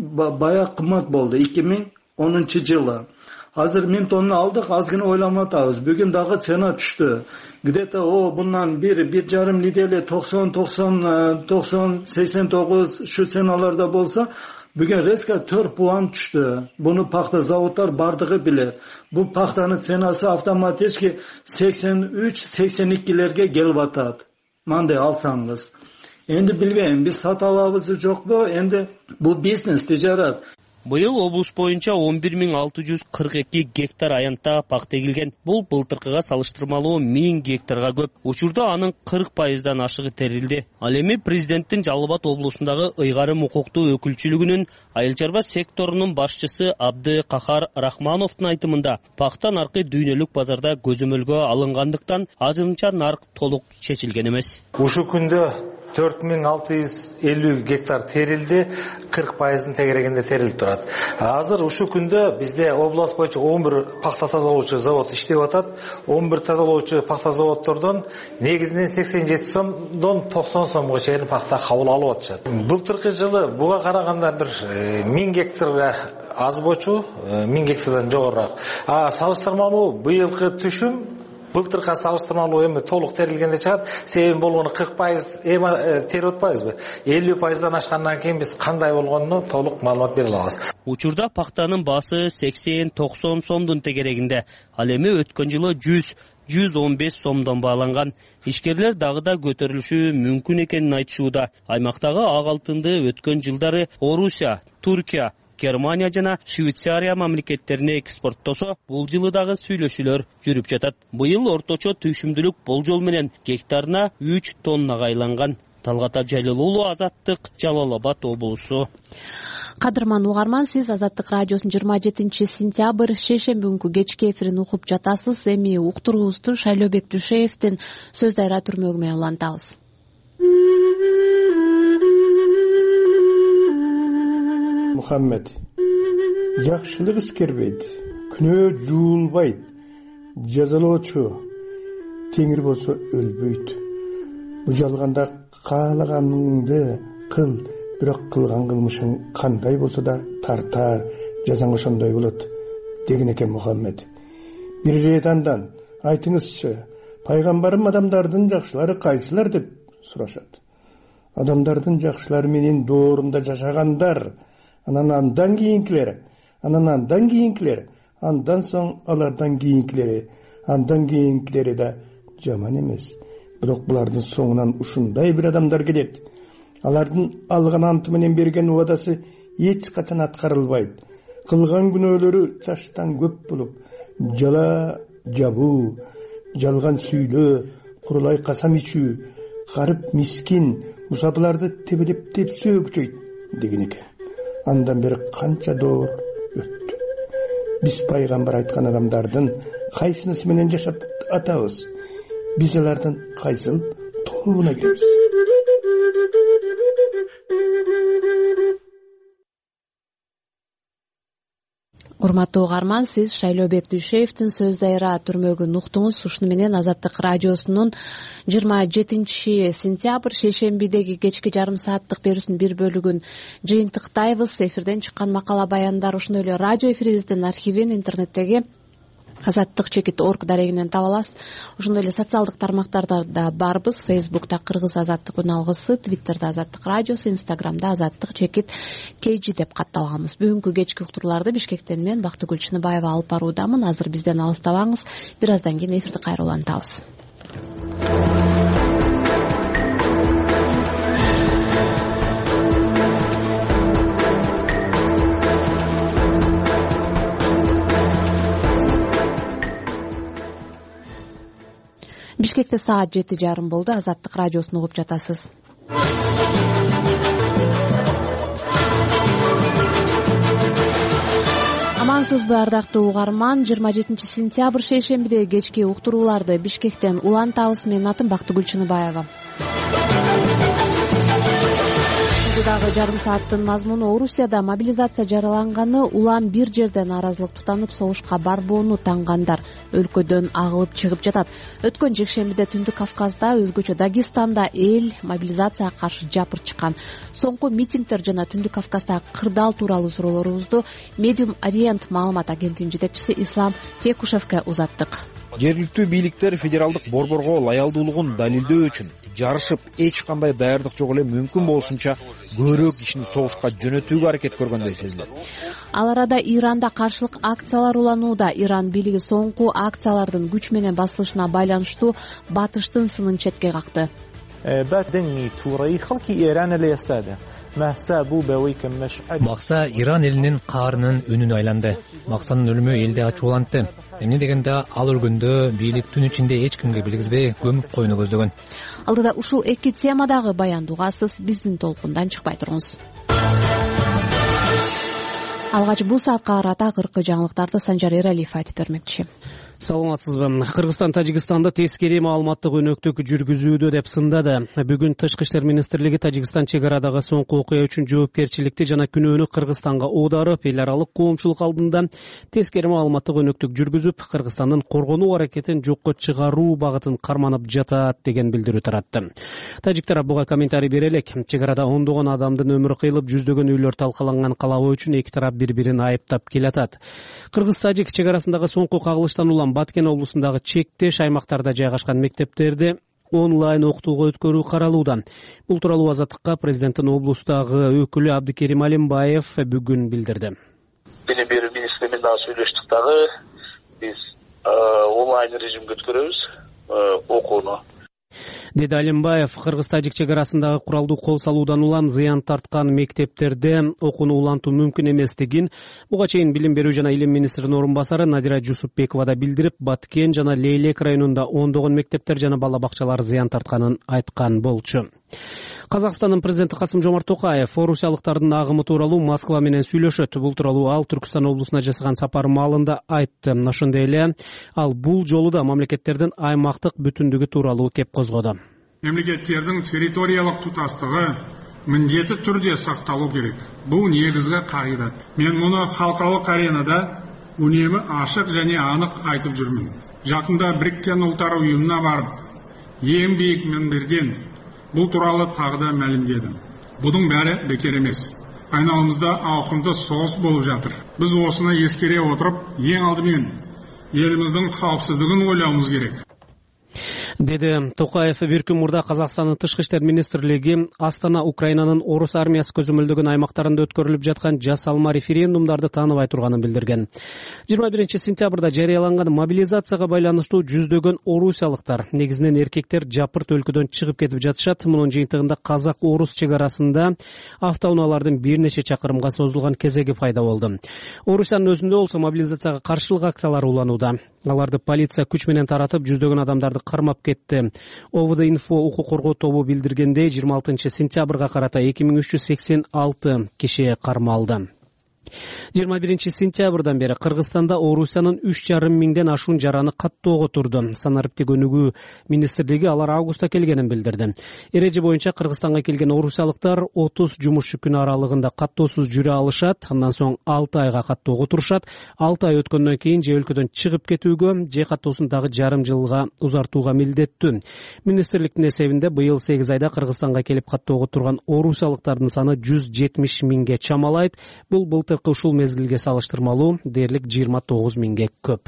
баягы кымбат болду эки миң онунчу жылы. Азыр миң тонна алдык, азгына ойлонуп атабыз. Бүгүн дагы цена түштү. Где-то о bundan bir, bir жарым неделе токсон, токсон, токсон, сексен тогуз şu ценаларда болса, бүгүн резко төрт puan түштү. Буну пахта заводтар бардыгы билет. Бул пахтанын ценасы автоматически сексен үч, сексен экилерге келип атат. Мындай алсаңыз. Энди билбейм, биз сата алабызбы жокпу? Энди бул бизнес, тижарат. Быйыл облус боюнча он бир миң алты жүз кырк эки гектар аянтта пахта эгилген. Бул былтыркыга салыштырмалуу миң гектарга көп. Учурда анын кырк пайыздан ашыгы терилди. Ал эми президенттин Жалал Абад облусундагы ыйгарым укуктуу өкүлчүлүгүнүн айыл чарба секторунун башчысы Абды Кахар Рахмановдун айтымында, пахта наркы дүйнөлүк базарда көзөмөлгө алынгандыктан азырынча нарк толук чечилген эмес. Ушул күндө төрт миң алты жүз элүү гектар терилди, кырк пайыздын тегерегинде терилип турат. Азыр ушул күндө бизде область боюнча он бир пахта тазалоочу завод иштеп атат. он бир тазалоочу пахта заводдордон негизинен сексен жети сомдон токсон сомго чейин пахта кабыл алып атышат. Былтыркы жылы буга караганда бир миң гектарга аз болчу, миң гектардан жогорурак. А салыштырмалуу быйылкы түшүм былтыркыга салыштырмалуу эми толук терилгенде чыгат. Себеби болгону кырк пайыз эми терип атпайбызбы? элүү пайыздан ашкандан кийин биз кандай болгонуну толук маалымат бере алабыз. Учурда пахтанын баасы сексен токсон сомдун тегерегинде. Ал эми өткөн жылы жүз жүз он беш сомдон бааланган. Ишкерлер дагы да көтөрүлүшү мүмкүн экенин айтышууда. Аймактагы ак алтынды өткөн жылдары Орусия, Туркия, Германия жана Швейцария мамлекеттерине экспорттосо, бул жылы дагы сүйлөшүүлөр жүрүп жатат. Быйыл орточо түйшүмдүүлүк болжол менен гектарына үч тоннага айланган. Талгат Абжалил уулу, Азаттык, Жалал Абад облусу. Кадырман угарман, сиз Азаттык радиосунун жыйырма жетинчи сентябрь шейшемби күнкү кечки эфирин угуп жатасыз. Эми уктуруубузду Шайлообек Дүйшеевдин сөз дайра түрмөгү менен улантабыз. Мухаммед, жакшылык искербейт, күнөө жуулбайт, жазалоочу теңир болсо өлбөйт. Бужалганда каалаганыңды кыл, бирок кылган кылмышың кандай болсо да тартар, жазаң ошондой болот деген экен Мухаммед. Бир ирет андан, айтыңызчы, пайгамбарым адамдардын жакшылары кайсылар деп сурашат. Адамдардын жакшылары менен доорунда жашагандар, анан андан кийинкилери, анан андан кийинкилери, андан соң алардан кийинкилери, андан кийинкилери да жаман эмес. Бирок булардын соңунан ушундай бир адамдар келет. Алардын алган анты менен берген убадасы эч качан аткарылбайт. Кылган күнөөлөрү чачтан көп болуп, жала жабуу, жалган сүйлөө, курулай касам ичүү, карып мискин, мусапыларды тебелеп тепсөө күчөйт деген экен. Андан бери канча доор өттү. Биз пайгамбар айткан адамдардын кайсынысы менен жашап атабыз? Биз алардын кайсыл тобуна киребиз? Урматтуу угарман, сиз Шайлообек Дүйшеевдин Сөз дайра түрмөгүн уктуңуз. Ушуну менен Азаттык радиосунун жыйырма жетинчи сентябрь шейшембидеги кечки жарым сааттык берүүсүнүн бир бөлүгүн жыйынтыктайбыз. Эфирден чыккан макала баяндар, ошондой эле радио эфирибиздин архивин интернеттеги азаттык чекит орг дарегинен таба аласыз. Ошондой эле социалдык тармактарда да барбыз. Фейсбукта Кыргыз азаттык үн алгысы, Твиттерде Азаттык радиосу, Инстаграмда Азаттык чекит кейжи деп катталганбыз. Бүгүнкү кечки уктурууларды Бишкектен мен Бактыгүл Чыныбаева алып баруудамын. Азыр бизден алыстабаңыз. Бир аздан кийин эфирди кайра улантабыз. Бишкекте саат жети жарым болду. Азаттык радиосун угуп жатасыз. Амансызбы, ардактуу угарман? жыйырма жетинчи сентябрь шейшембидеги кечки уктурууларды Бишкектен улантабыз. Менин атым Бактыгүл Чыныбаева. Дагы жарым сааттын мазмуну: Орусияда мобилизация жарыяланганы улам бир жерден нааразылык тутанып, согушка барбоону таңгандар өлкөдөн агылып чыгып жатат. Өткөн жекшембиде Түндүк Кавказда, өзгөчө Дагестанда эл мобилизацияга каршы жапыр чыккан. Соңку митингдер жана Түндүк Кавказдагы кырдаал тууралуу суроолорубузду Medium Orient маалымат агенттигинин жетекчиси Ислам Текушевке узаттык. Жергиликтүү бийликтер федералдык борборго лаялдуулугун далилдөө үчүн жарышып, эч кандай даярдык жок эле мүмкүн болушунча көбүрөөк кишини согушка жөнөтүүгө аракет көргөндөй сезилет. Ал арада Иранда каршылык акциялар уланууда. Иран бийлиги соңку акциялардын күч менен басылышына байланыштуу батыштын сынын четке какты. Макса Иран элинин каарынын үнүн айланды. Максанын өлүмү элде ачуулантты. Эмне дегенде ал өлгөндө бийлик түн ичинде эч кимге билгизбей көмүп коюуну көздөгөн. Алдыда ушул эки темадагы баянды угасыз. Биздин толкундан чыкпай туруңуз. Алгач бул саатка карата акыркы жаңылыктарды Санжар Эралиев айтып бермекчи. Саламатсызбы. Кыргызстан Тажикстанды тескери маалыматтык өнөктүк жүргүзүүдө деп сындады. Бүгүн Тышкы иштер министрлиги Тажикстан чек арадагы соңку окуя үчүн жоопкерчиликти жана күнөөнү Кыргызстанга оодарып, эл аралык коомчулук алдында тескери маалыматтык өнөктүк жүргүзүп, Кыргызстандын коргонуу аракетин жокко чыгаруу багытын карманып жатат деген билдирүү таратты. Тажиктар буга комментарий бере элек. Чек арада ондогон адамдын өмүрү кыйылып, жүздөгөн үйлөр талкаланган калабы үчүн эки тарап бири-бирин айыптап келатат. Кыргыз-Тажик чек арасындагы соңку кагылыштан улам Баткен облусундагы чектеш аймактарда жайгашкан мектептерди онлайн окутууга өткөрүү каралууда. Бул тууралуу Азаттыкка президенттин облустагы өкүлү Абдыкерим Алимбаев бүгүн билдирди. Билим берүү министри менен дагы сүйлөштүк дагы. Биз онлайн режимге өткөрөбүз окууну. Деди Алимбаев, Кыргыз-Тажик чек арасындагы куралдуу кол салуудан улам зыян тарткан мектептерде окууну улантуу мүмкүн эместигин буга чейин билим берүү жана илим министринин орун басары Надира Жусупбекова да билдирип, Баткен жана Лейлек районунда ондогон мектептер жана бала бакчалар зыян тартканын айткан болчу. Казакстандын президенти Касым-Жомарт Токаев орусиялыктардын агымы тууралуу Москва менен сүйлөшөт. Бул тууралуу ал Түркстан облусуна жасаган сапары маалында айтты. Ошондой эле ал бул жолу да мамлекеттердин аймактык бүтүндүгү тууралуу кеп козгоду. Мемлекеттердин территориялык тутастыгы міндетті түрде сакталуу керек. Бул негизги кагыйдат. Мен муну халкаралык аренада үнемі ашык және анық айтып жүрмүн. Жакында Бириккен Улуттар уюмуна барып, эң бийик мынберден бул тууралуу тагы да маалимдедим. Бунун баары бекер эмес. Айналамызда ауқымды соғыс болуп жатыр. Біз осыны ескере отырып, ең алдымен еліміздің қауіпсіздігін ойлауымыз керек. Деди Токаев бир күн мурда Казакстандын Тышкы иштер министрлиги Астана Украинанын орус армиясы көзөмөлдөгөн аймактарында өткөрүлүп жаткан жасалма референдумдарды тааныбай турганын билдирген. жыйырма биринчи сентябрда жарыяланган мобилизацияга байланыштуу жүздөгөн орусиялыктар, негизинен эркектер, жапырт өлкөдөн чыгып кетип жатышат. Мунун жыйынтыгында казак-орус чек арасында автоунаалардын бир нече чакырымга созулган кезеги пайда болду. Орусиянын өзүндө болсо мобилизацияга каршылык акциялар уланууда. Аларды полиция күч менен таратып, жүздөгөн адамдарды кармап кетти. ОВД-инфо укук коргоо тобу билдиргендей, жыйырма алтынчы сентябрга карата эки миң үч жүз сексен алты киши кармалды. жыйырма биринчи сентябрдан бери Кыргызстанда Орусиянын үч жарым миңден ашуун жараны каттоого турду. Санариптик өнүгүү министрлиги алар августта келгенин билдирди. Эреже боюнча Кыргызстанга келген орусиялыктар отуз жумушчу күн аралыгында каттоосуз жүрө алышат, андан соң алты айга каттоого турушат. алты ай өткөндөн кийин же өлкөдөн чыгып кетүүгө, же каттоосун дагы жарым жылга узартууга милдеттүү. Министрликтин эсебинде быйыл сегиз айда Кыргызстанга келип каттоого турган орусиялыктардын саны жүз жетимиш миңге чамалайт. Бул былтыркы ушул мезгилге салыштырмалуу дээрлик жыйырма тогуз миңге көп.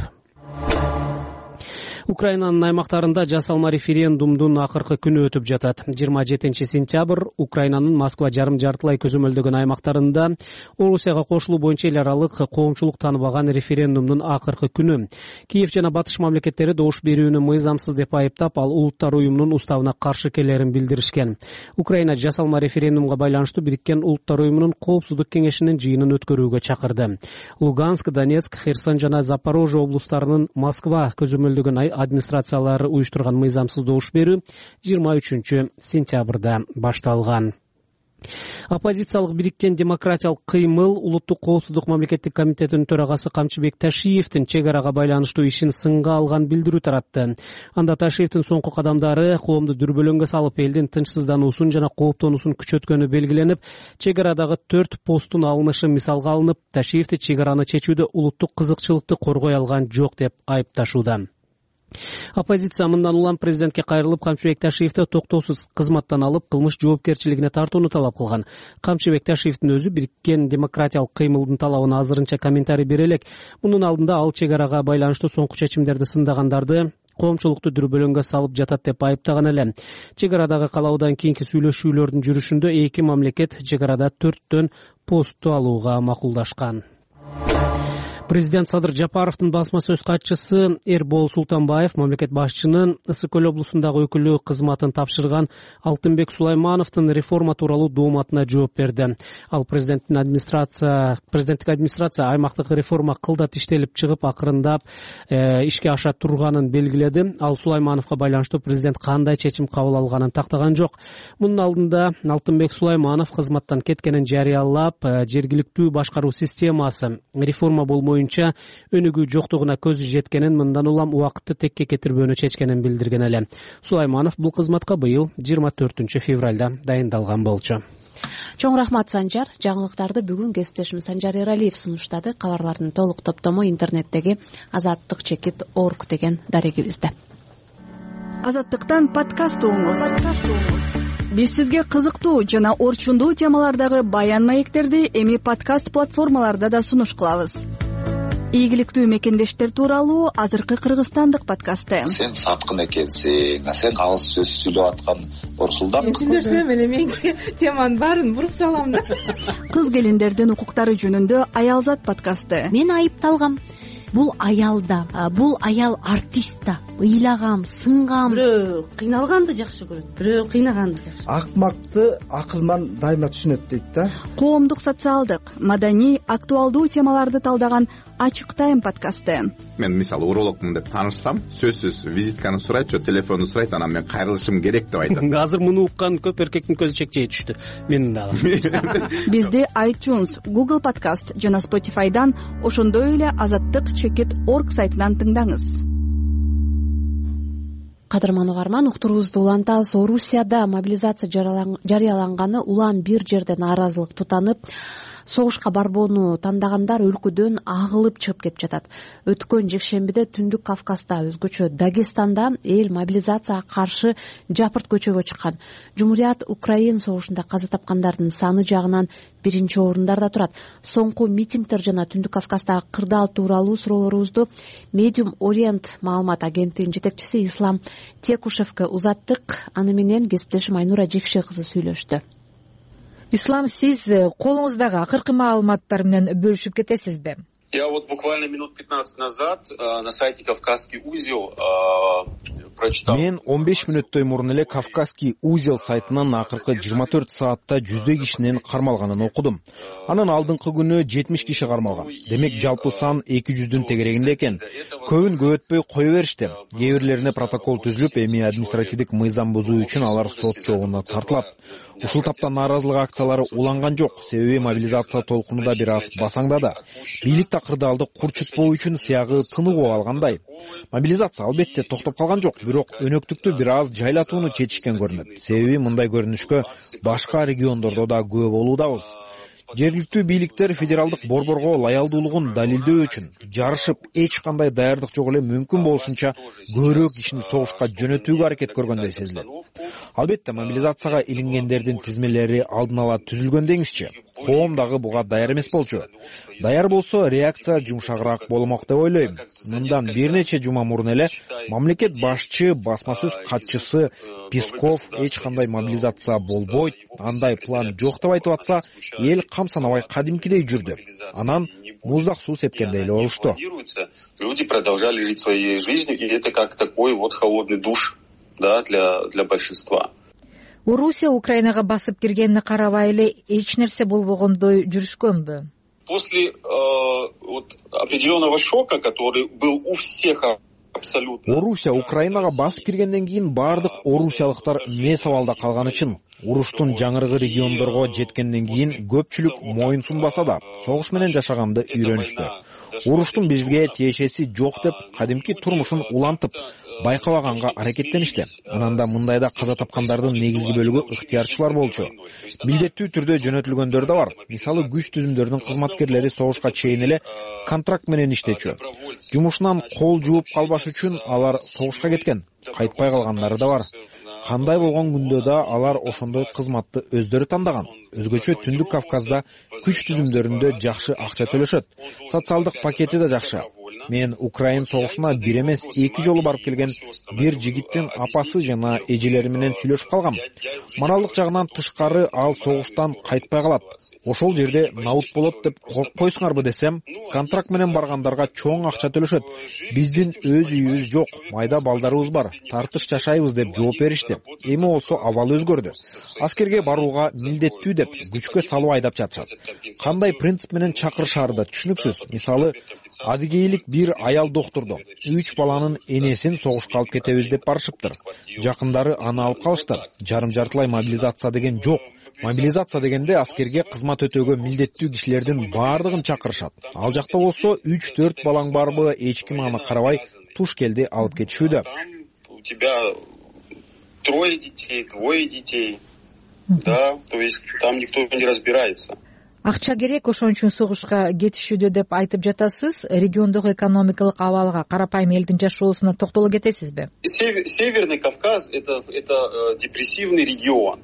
Украинанын аймактарында жасалма референдумдун акыркы күнү өтүп жатат. жыйырма жетинчи сентябрь Украинанын Москва жарым жартылай көзөмөлдөгөн аймактарында Орусияга кошулуу боюнча эл аралык коомчулук тааныбаган референдумдун акыркы күнү. Киев жана Батыш мамлекеттери добуш берүүнү мыйзамсыз деп айыптап, ал улуттар уюмунун уставына каршы келерин билдиришкен. Украина жасалма референдумга байланыштуу Бириккен Улуттар уюмунун коопсуздук кеңешинин жыйынын өткөрүүгө чакырды. Луганск, Донецк, Херсон жана Запорожье облустарынын Москва көзөмөлдөгөн администрациялары уюштурган мыйзамсыз добуш берүү жыйырма үчүнчү сентябрда башталган. Оппозициялык Бириккен демократиялык кыймыл улуттук коопсуздук мамлекеттик комитетинин төрагасы Камчыбек Ташиевдин чек арага байланыштуу ишин сынга алган билдирүү таратты. Анда Ташиевдин соңку кадамдары коомду дүрбөлөңгө салып, элдин тынчсыздануусун жана кооптонуусун күчөткөнү белгиленип, чек арадагы төрт посттун алынышы мисалга алынып, Ташиевди чек араны чечүүдө улуттук кызыкчылыкты коргой алган жок деп айыпташууда. Оппозиция мындан улам президентке кайрылып, Камчыбек Ташиевди токтоосуз кызматтан алып, кылмыш жоопкерчилигине тартууну талап кылган. Камчыбек Ташиевдин өзү Бириккен демократиялык кыймылдын талабына азырынча комментарий бере элек. Мунун алдында ал чек арага байланыштуу соңку чечимдерди сындагандарды коомчулукту дүрбөлөңгө салып жатат деп айыптаган эле. Чек арадагы калабадан кийинки сүйлөшүүлөрдүн жүрүшүндө эки мамлекет чек арада төрттөн постту алууга макулдашкан. Президент Садыр Жапаровдун басма сөз катчысы Эрбол Султанбаев мамлекет башчынын Ысык көл облусундагы өкүлү кызматын тапшырган Алтынбек Сулаймановдун реформа тууралуу дооматына жооп берди. Ал президенттин администрация президенттик администрация аймактык реформа кылдат иштелип чыгып, акырындап э, ишке аша турганын белгиледи. Ал Сулаймановго байланыштуу президент кандай чечим кабыл алганын тактаган жок. Мунун алдында Алтынбек Сулайманов кызматтан кеткенин жарыялап, э, жергиликтүү башкаруу системасы реформа болмой боюнча өнүгүү жоктугуна көзү жеткенин, мындан улам убакытты текке кетирбөөнү чечкенин билдирген эле. Сулайманов бул кызматка быйыл жыйырма төртүнчү февралда дайындалган болчу. Чоң рахмат, Санжар. Жаңылыктарды бүгүн кесиптешим Санжар Эралиев сунуштады. Кабарлардын толук топтому интернеттеги азаттык чекит точка орг деген дарегибизде. Азаттыктан подкаст угуңуз. Биз сизге кызыктуу жана орчундуу темалардагы баян маектерди эми подкаст платформаларда да сунуш кылабыз. Ийгиликтүү мекендештер тууралуу азыркы кыргызстандык подкасты. Сен саткын экенсиң, сен алыс сөз сүйлөп аткан Орсулдан. Түндөрсөм эле мен теманын баарын буруп салам да. Кыз келиндердин укуктары жөнүндө Аялзат подкасты. Мен айыпталгам. Бул аялда, бул аял артистта. Ыйлагам, сынгам. Бирөө кыйналганды жакшы көрөт, бирөө кыйнаганды жакшы. Акмакты акылман дайыма түшүнөт дейт да. Коомдук, социалдык, маданий, актуалдуу темаларды талдаган Ачык тайм подкасты. Мен мисалы урологмун деп таанышсам, сөзсүз визитканы сурайт, же телефонду сурайт, анан мен кайрылышым керек деп айтат. Азыр муну уккан көп эркектин көзү чекчей түштү. Менин дагы. Бизди iTunes, Google Podcast жана Spotify'дан, ошондой эле азаттык чекит точка орг сайтынан тыңдаңыз. Кадырман угарман, уктуруубузду улантабыз. Орусияда мобилизация жарыяланганы улам бир жерден нааразылык тутанып, согушка барбоону тандагандар өлкөдөн агылып чыгып кетип жатат. Өткөн жекшембиде Түндүк Кавказда, өзгөчө Дагестанда эл мобилизацияга каршы жапырт көчөгө чыккан. Жумурият Украин согушунда каза тапкандардын саны жагынан биринчи орундарда турат. Соңку митингдер жана Түндүк Кавказдагы кырдаал тууралуу суроолорубузду Medium Orient маалымат агенттигинин жетекчиси Ислам Текушевке узаттык. Аны менен кесиптешим Айнура Жекше кызы сүйлөштү. Ислам, сиз колуңуздагы акыркы маалыматтар менен бөлүшүп кетесизби? Я вот буквально минут пятнадцать назад на сайте Кавказский узел прочитал. Мен он беш мүнөттөй мурун эле Кавказский узел сайтынан акыркы жыйырма төрт саатта жүздөй кишинин кармалганын окудум. Анын алдыңкы күнү жетимиш киши кармалган. Демек жалпы сан эки жүздүн тегерегинде экен. Көбүн көп өтпөй кое беришти. Кээ бирлерине протокол түзүлүп, эми административдик мыйзам бузуу үчүн алар сот жогуна тартылат. Ушул тапта нааразылык акциялары уланган жок, себеби мобилизация толкунуда бир аз басаңдады. Бийлик такырды алды курчутпоо үчүн сыягы тыныгып алгандай. Мобилизация албетте токтоп калган жок, бирок өнөктүктү бир аз жайлатууну чечишкен көрүнөт. Себеби мындай көрүнүшкө башка региондордо да күбө болуудабыз. Жергиликтүү бийликтер федералдык борборго лаялдуулугун далилдөө үчүн жарышып эч кандай даярдык жок эле мүмкүн болушунча көбүрөөк кишини согушка жөнөтүүгө аракет көргөндөй сезилет. Албетте мобилизацияга илингендердин тизмелери алдын ала түзүлгөн деңизчи. Коом дагы буга даяр эмес болчу. Даяр болсо реакция жумшагыраак болмок деп ойлойм. Мындан бир нече жума мурун эле мамлекет башчы басма сөз катчысы Песков эч кандай мобилизация болбойт, андай план жок деп айтып атса, эл камсанабай кадимкидей жүрдү. Анан муздак суу сепкендей эле болушту. Люди продолжали жить своей жизнью, и это как такой вот холодный душ, да, для для большинства. Орусия Украинага басып киргенине карабай эле эч нерсе болбогондой жүрүшкөнбү? После э, вот определенного шока, который был у всех абсолютно. Орусия Украинага басып киргенден кийин бардык орусиялыктар мес абалда калганы үчүн. Уруштун жаңырыгы региондорго жеткенден кийин көпчүлүк моюн сунбаса да, согуш менен жашаганды үйрөнүштү. Уруштун бизге тиешеси жок деп кадимки турмушун улантып, байкабаганга аракеттеништи. Анан да мындайда каза тапкандардын негизги бөлүгү ыктыярчылар болчу. Милдеттүү түрдө жөнөтүлгөндөр да бар. Мисалы күч түзүмдөрдүн кызматкерлери согушка чейин эле контракт менен иштечү. Жумушунан кол жууп калбаш үчүн алар согушка кеткен. Кайтпай калгандары да бар. Кандай болгон күндө да алар ошондой кызматты өздөрү тандаган. Өзгөчө Түндүк Кавказда күч түзүмдөрүндө жакшы акча төлөшөт. Социалдык пакети да жакшы. Мен Украин согушуна бир эмес эки жолу барып келген бир жигиттин апасы жана эжелери менен сүйлөшүп калгам. Моралдык жагынан тышкары ал согуштан кайтпай калат. Ошол жерде наут болот деп коркпойсуңарбы десем, контракт менен баргандарга чоң акча төлөшөт. Биздин өз үйүбүз жок, майда балдарыбыз бар, тартыш жашайбыз деп жооп беришти. Эми болсо абал өзгөрдү. Аскерге барууга милдеттүү деп күчкө салып айдап жатышат. Кандай принцип менен чакырышары да түшүнүксүз. Мисалы, адыгейлик бир аял доктурду, үч баланын энесин согушка алып кетебиз деп барышыптыр. Жакындары аны алып калышты. Жарым-жартылай мобилизация деген жок. Мобилизация дегенде аскерге кызмат өтөөгө милдеттүү кишилердин баардыгын чакырышат. Ал жакта болсо үч төрт балаң барбы, эч ким аны карабай туш келди алып кетишүүдө. У тебя трое детей, двое детей. Да, то есть там никто не разбирается. Акча керек, ошон үчүн согушка кетишүүдө деп айтып жатасыз. Региондогу экономикалык абалга, карапайым элдин жашоосуна токтоло кетесизби? Северный Кавказ это это депрессивный регион.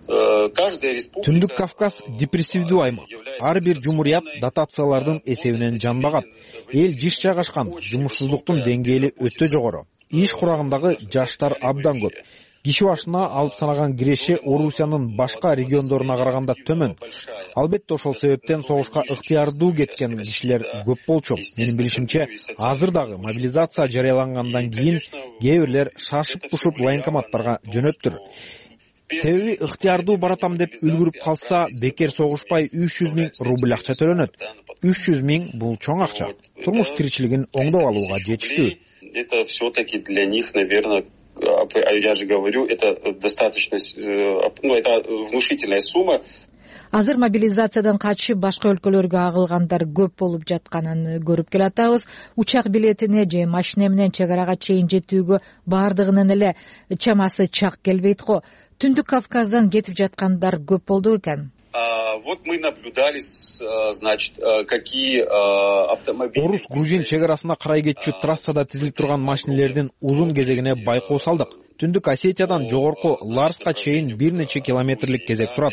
Түндүк Кавказ депрессивдүү аймак. Ар бир жумурият дотациялардын эсебинен жанбагат. Эл жиш жайгашкан, жумушсуздуктун деңгээли өтө жогору. Иш курагындагы жаштар абдан көп. Киши башына алып санаган киреше Орусиянын башка региондоруна караганда төмөн. Албетте ошол себептен согушка ыктыярдуу кеткен кишилер көп болчу. Менин билишимче, азыр дагы мобилизация жарыялангандан кийин кээ бирлер шашып-пушуп военкоматтарга жөнөптүр. Себеби ыктыярдуу баратам деп үлгүрүп калса, бекер согушпай үч жүз миң рубль акча төлөнөт. үч жүз миң бул чоң акча. Турмуш тиричилигин оңдоп алууга жетиштүү. Это все-таки для них, наверное, я же говорю, это достаточно, ну, это внушительная сумма. Азыр мобилизациядан качып башка өлкөлөргө агылгандар көп болуп жатканын көрүп келатабыз. Учак билетине же машина менен чек арага чейин жетүүгө баардыгынын эле чамасы чак келбейт го. Түндүк Кавказдан кетип жаткандар көп болду экен. Вот мы наблюдали, значит, какие автомобили. Орус-грузин чек арасына карай кетчү трассада тизилип турган машинелердин узун кезегине байкоо салдык. Түндүк Осетиядан жогорку Ларска чейин бир нече километрлик кезек турат.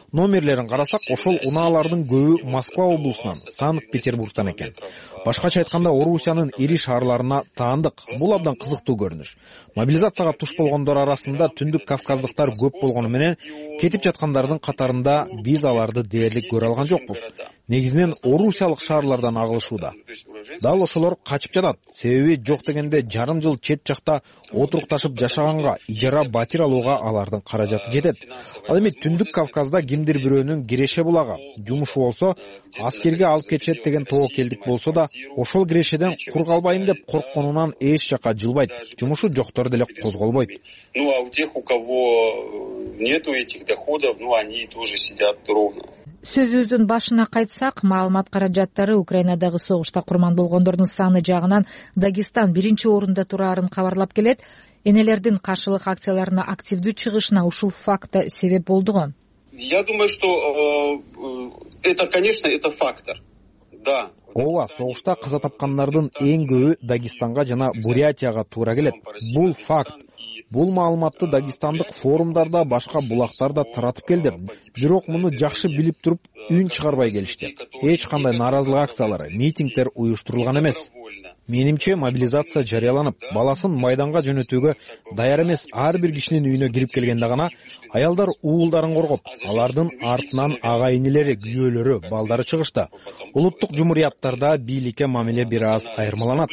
Номерлерин карасак, ошол унаалардын көбү Москва облусунан, Санкт-Петербургтан экен. Башкача айтканда, Орусиянын ири шаарларына таандык. Бул абдан кызыктуу көрүнүш. Мобилизацияга туш болгондор арасында түндүк кавказдыктар көп болгону менен, кетип жаткандардын катарында биз аларды дээрлик көрө алган жокпуз. Негизинен орусиялык шаарлардан агылышууда. Дал ошолор качып жатат. Себеби жок дегенде жарым жыл чет жакта отурукташып жашаганга, ижара батир алууга алардын каражаты жетет. Ал эми түндүк Кавказда кимдир бирөөнүн киреше булагы, жумушу болсо, аскерге алып кетишет деген тобокелдик болсо да, ошол кирешеден кур калбайм деп коркконунан эч жака жылбайт. Жумушу жоктор деле козголбойт. Ну а у тех, у кого нету этих доходов, ну они тоже сидят ровно. Сөзүбүздүн башына кайтсак, маалымат каражаттары Украинадагы согушта курман болгондордун саны жагынан Дагестан биринчи орунда турарын кабарлап келет. Энелердин каршылык акцияларына активдүү чыгышына ушул факт себеп болдуго? Я думаю, что э, это, конечно, это фактор. Да. Ооба, согушта каза тапкандардын эң көбү Дагестанга жана Бурятияга туура келет. Бул факт. Бул маалыматты дагестандык форумдарда, башка булактарда таратып келди. Бирок муну жакшы билип туруп, үн чыгарбай келишти. Эч кандай нааразылык акциялары, митингдер уюштурулган эмес. Менимче, мобилизация жарыяланып, баласын майданга жөнөтүүгө даяр эмес ар бир кишинин үйүнө кирип келгенде гана аялдар уулдарын коргоп, алардын артынан ага-инилери, күйөөлөрү, балдары чыгышты. Улуттук жумурияттарда бийликке мамиле бир аз айырмаланат.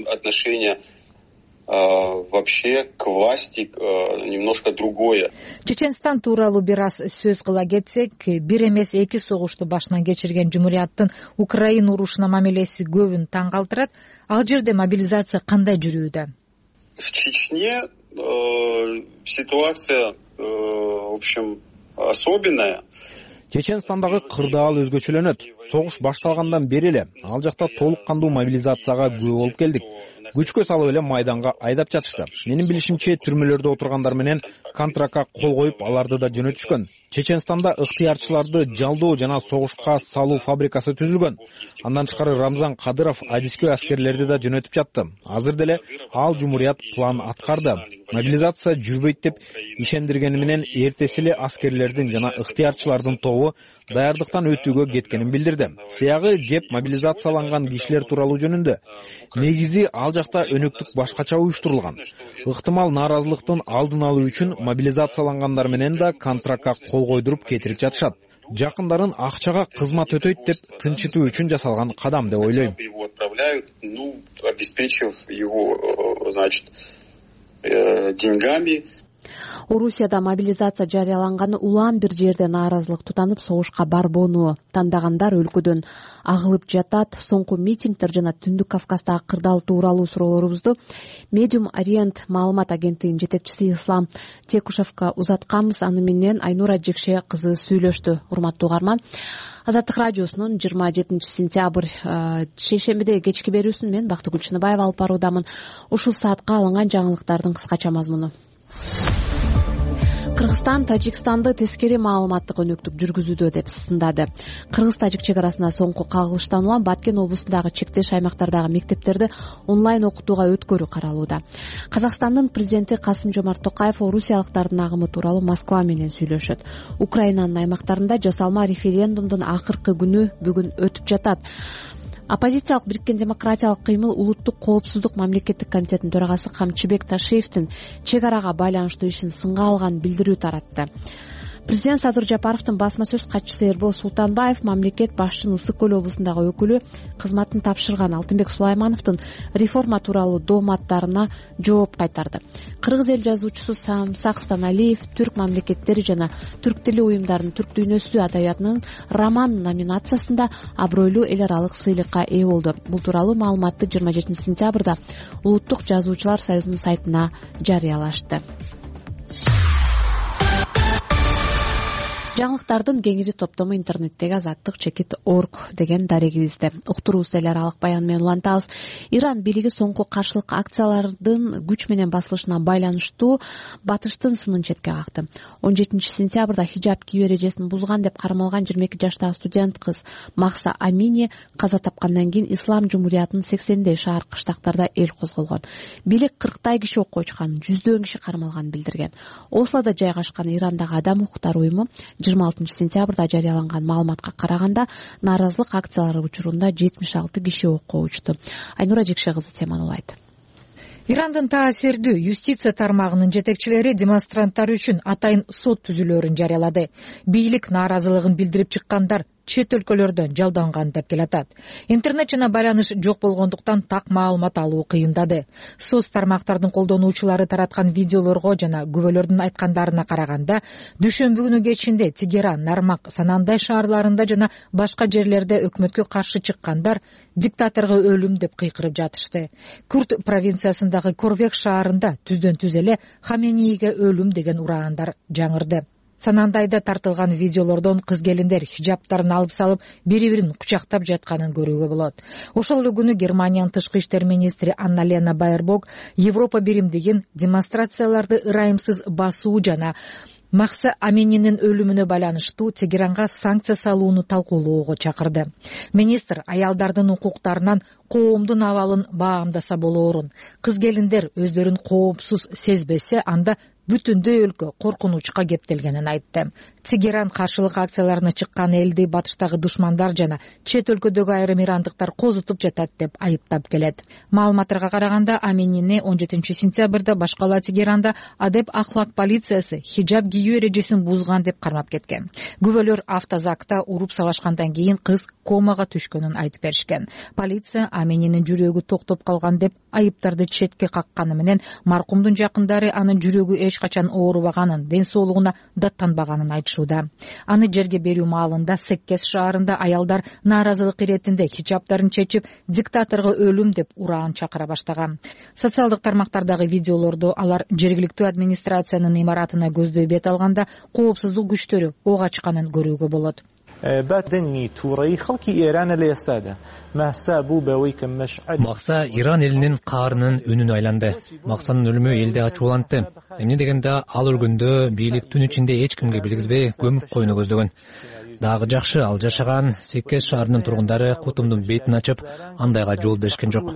Вообще к власти немножко другое. Чеченстан тууралуу бир аз сөз кыла кетсек, бир эмес эки согушту башынан кечирген жумурияттын Украина урушуна мамилеси көбүн таң калтырат. Ал жерде мобилизация кандай жүрүүдө? В Чечне э, ситуация, э, в общем, особенная. Чеченстандагы кырдаал өзгөчөлөнөт. Согуш башталгандан бери эле ал жакта толук кандуу мобилизацияга күбө болуп келдик. Күчкө салып эле майданга айдап жатышты. Менин билишимче, түрмөлөрдө отургандар менен контрактка кол коюп, аларды да жөнөтүшкөн. Чеченстанда ыктыярчыларды жалдоо жана согушка салуу фабрикасы түзүлгөн. Андан тышкары Рамзан Кадыров адискө аскерлерди да жөнөтүп жатты. Азыр деле ал жумурият план аткарды. Мобилизация жүрбөйт деп ишендиргени менен эртеси эле аскерлердин жана ыктыярчылардын тобу даярдыктан өтүүгө кеткенин билдирди. Сыягы кеп мобилизацияланган кишилер тууралуу жөнүндө. Негизи ал жакта өнөктүк башкача уюштурулган. Ыктымал нааразылыктын алдын алуу үчүн мобилизациялангандар менен да контрактка кол койдуруп кетирип жатышат. Жакындарын акчага кызмат өтөйт деп тынчытуу үчүн жасалган кадам деп ойлойм. Его отправляют, ну, обеспечив его, значит, деньгами. Орусияда мобилизация жарыяланганы улам бир жерде нааразылык тутанып, согушка барбоону тандагандар өлкөдөн агылып жатат. Соңку митингдер жана Түндүк Кавказдагы кырдаал тууралуу суроолорубузду Medium Orient маалымат агенттигинин жетекчиси Ислам Текушевка узатканбыз. Аны менен Айнура Жекше кызы сүйлөштү. Урматтуу угарман, Азаттык радиосунун жыйырма жетинчи сентябрь шейшембиде кечки берүүсүн мен Бактыгүл Чыныбаева алып баруудамын. Ушул саатка алынган жаңылыктардын кыскача мазмуну. Кыргызстан Тажикстанды тескери маалыматтык өнөктүк жүргүзүүдө деп сындады. Кыргыз-тажик чек арасына соңку кагылыштан улам Баткен облусундагы чектеш аймактардагы мектептерди онлайн окутууга өткөрүү каралууда. Казакстандын президенти Касым-Жомарт Токаев орусиялыктардын агымы тууралуу Москва менен сүйлөшөт. Украинанын аймактарында жасалма референдумдун акыркы күнү бүгүн өтүп жатат. Оппозициялык Бириккен демократиялык кыймыл улуттук коопсуздук мамлекеттик комитетинин төрагасы Камчыбек Ташиевдин чек арага байланыштуу ишин сынга алган билдирүү таратты. Президент Садыр Жапаровдун басма сөз катчысы Эрбол Султанбаев мамлекет башчынын Ысык көл облусундагы өкүлү кызматын тапшырган Алтынбек Сулаймановдун реформа тууралуу дооматтарына жооп кайтарды. Кыргыз эл жазуучусу Самсак Станалиев түрк мамлекеттери жана түрк тили уюмдарынын түрк дүйнөсү адабиятынын роман номинациясында абройлуу эл аралык сыйлыкка ээ болду. Бул тууралуу маалыматты жыйырма жетинчи сентябрда Улуттук жазуучулар союзунун сайтына жарыялашты. Жаңылыктардын кеңири топтому интернеттеги азаттык чекит точка орг деген дарегибизде уктуруубузду эл аралык баян менен улантабыз. Иран бийлиги соңку каршылык акциялардын күч менен басылышына байланыштуу батыштын сынын четке какты. он жетинчи сентябрда хиджаб кийүү эрежесин бузган деп кармалган жыйырма эки жаштагы студент кыз Махса Амини каза тапкандан кийин ислам жумуриятынын сексендей шаар кыштактарда эл козголгон. Бийлик кырктай киши окко чыккан, жүздөгөн киши кармалганын билдирген. Ослода жайгашкан Ирандагы адам укуктары уюму жыйырма алтынчы сентябрда жарыяланган маалыматка караганда нааразылык акциялары учурунда жетимиш алты киши окко учту. Айнура Жекше кызы теманы улайт. Ирандын таасирдүү юстиция тармагынын жетекчилери демонстранттар үчүн атайын сот түзүлөрүн жарыялады. Бийлик нааразылыгын билдирип чыккандар чет өлкөлөрдөн жалданган деп келатат. Интернет жана байланыш жок болгондуктан так маалымат алуу кыйындады. Соц тармактардын колдонуучулары тараткан видеолорго жана күбөлөрдүн айткандарына караганда, дүйшөмбү күнү кечинде Тегеран, Нармак, Санандай шаарларында жана башка жерлерде өкмөткө каршы чыккандар диктаторго өлүм деп кыйкырып жатышты. Курт провинциясындагы Корвек шаарында түздөн түз эле Хаменийге өлүм деген ураандар жаңырды. Санандайда тартылган видеолордон кыз-келиндер хижаптарын алып салып, бири-бирин кучактап жатканын көрүүгө болот. Ошол эле күнү Германиянын тышкы иштер министри Анна-Лена Байербок Европа биримдигин демонстрацияларды ырайымсыз басуу жана Махса Аменинин өлүмүнө байланыштуу Тегеранга санкция салууну талкуулоого чакырды. Министр аялдардын укуктарынан коомдун абалын баамдаса болоорун, кыз-келиндер өздөрүн коопсуз сезбесе, анда бүтүндөй өлкө коркунучка кептелгенин айтты. Тегеран каршылык акцияларына чыккан элди батыштагы душмандар жана чет өлкөдөгү айрым ирандыктар козутуп жатат деп айыптап келет. Маалыматтарга караганда, Аменини он жетинчи сентябрда башкала Тегеранда адеп ахлак полициясы хижаб кийүү эрежесин бузган деп кармап кеткен. Күбөлөр автозакта уруп салашкандан кийин кыз комага түшкөнүн айтып беришкен. Полиция Аменинин жүрөгү токтоп калган деп айыптарды четке какканы менен маркумдун жакындары анын жүрөгү эч качан оорубаганын, ден соолугуна даттанбаганын айтышууда. Аны жерге берүү маалында Секкес шаарында аялдар нааразылык иретинде хижаптарын чечип, диктаторго өлүм деп ураан чакыра баштаган. Социалдык тармактардагы видеолордо алар жергиликтүү администрациянын имаратына көздөй бет алганда коопсуздук күчтөрү ок ачканын көрүүгө болот. Макса Иран элинин каарынын үнүн айланды. Максанын өлүмү элди ачуулантты. Эмне дегенде ал өлгөндө бийлик түн ичинде эч кимге билгизбей көмүп коюуну көздөгөн. Дагы жакшы, ал жашаган Секкес шаарынын тургундары кутумдун бетин ачып, андайга жол беришкен жок.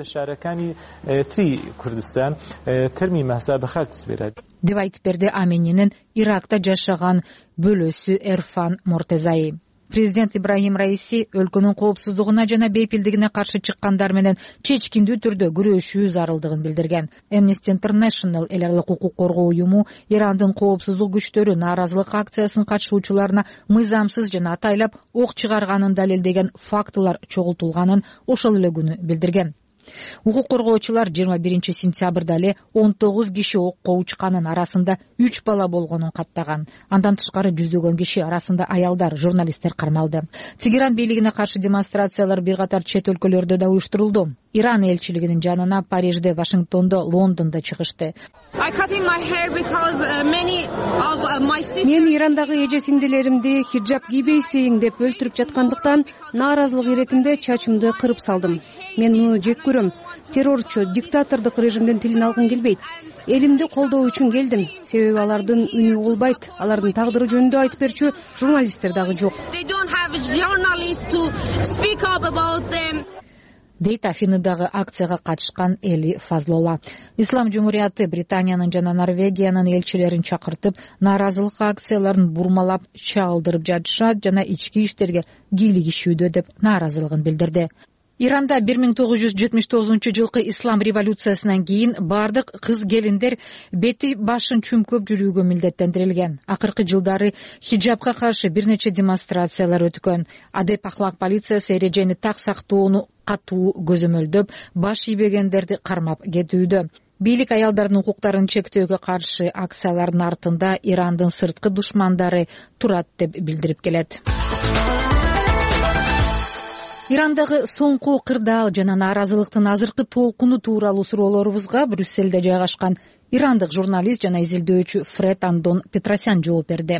Деп айтып берди Аменинин Иракта жашаган бөлөсү Эрфан Мортезаи. Президент Ибрахим Раиси өлкөнүн коопсуздугуна жана бейпилдигине каршы чыккандар менен чечкиндүү түрдө күрөшүү зарылдыгын билдирген. Amnesty International эл аралык укук коргоо уюму Ирандын коопсуздук күчтөрү нааразылык акциясынын катышуучуларына мыйзамсыз жана атайлап ок чыгарганын далилдеген фактылар чогултулганын ошол эле күнү билдирген. Укук коргоочулар жыйырма биринчи сентябрда эле он тогуз киши окко учканын, арасында үч бала болгонун каттаган. Андан тышкары жүздөгөн киши, арасында аялдар, журналисттер кармалды. Тегеран бийлигине каршы демонстрациялар бир катар чет өлкөлөрдө да уюштурулду. Иран элчилигинин жанына Парижде, Вашингтондо, Лондондо чыгышты. Мен Ирандагы эже-сиңдилеримди хиджаб кийбейсиң деп өлтүрүп жаткандыктан нааразылык иретинде чачымды кырып салдым. Мен муну жек көрөм. Террорчу, диктатордук режимдин тилин алгым келбейт. Элимди колдоо үчүн келдим. Себеби алардын үнү болбойт. Алардын тагдыры жөнүндө айтып берчү журналисттер дагы жок. Дейт Афинидагы акцияга катышкан Эли Фазлола. Ислам Жумурияты Британиянын жана Норвегиянын элчилерин чакыртып, нааразылык акцияларын бурмалап, чалдырып жатышат жана ички иштерге кийлигишүүдө деп нааразылыгын билдирди. Иранда бир миң тогуз жүз жетимиш тогузунчу жылкы ислам революциясынан кийин бардык кыз-келиндер бети башын чүмкөп жүрүүгө милдеттендирилген. Акыркы жылдары хиджабка каршы бир нече демонстрациялар өткөн. Адеп ахлак полициясы эрежени так сактоону катуу көзөмөлдөп, баш ийбегендерди кармап кетүүдө. Бийлик аялдардын укуктарын чектөөгө каршы акциялардын артында Ирандын сырткы душмандары турат деп билдирип келет. Ирандагы соңку кырдаал жана нааразылыктын азыркы толкуну тууралуу суроолорубузга Брюсселде жайгашкан ирандык журналист жана изилдөөчү Фред Андон Петросян жооп берди.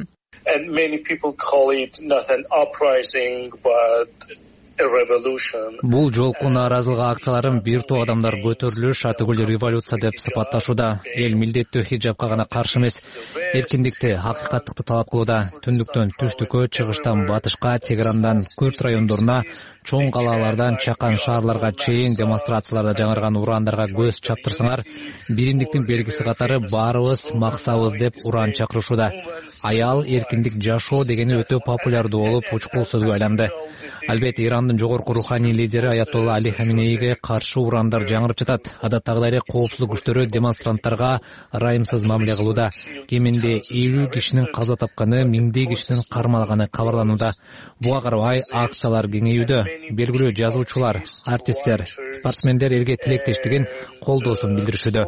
Бул жолку нааразылык акцияларын бир топ адамдар көтөрүлүш, атүгүл революция деп сыпатташууда. Эл милдеттүү хиджабка гана каршы эмес, эркиндикти, акыйкаттыкты талап кылууда. Түндүктөн түштүккө, чыгыштан батышка, Тегерандан Күрд райондоруна, чоң калалардан чакан шаарларга чейин демонстрацияларда жаңырган урандарга көз чаптырсаңар, биримдиктин белгиси катары баарыбыз максабыз деп уран чакырышууда. Аял, эркиндик, жашоо дегени өтө популярдуу болуп, учкул сөзгө айланды. Албетте, Ирандын жогорку руханий лидери Аятолла Али Хаминейге каршы урандар жаңырып жатат. Адаттагыдай эле коопсуздук күчтөрү демонстранттарга ырайымсыз мамиле кылууда. Кеминде элүү кишинин каза тапканы, миңдей кишинин кармалганы кабарланууда. Буга карабай акциялар кеңейүүдө. Белгилүү жазуучулар, артисттер, спортсмендер элге тилектештигин, колдоосун билдиришүүдө.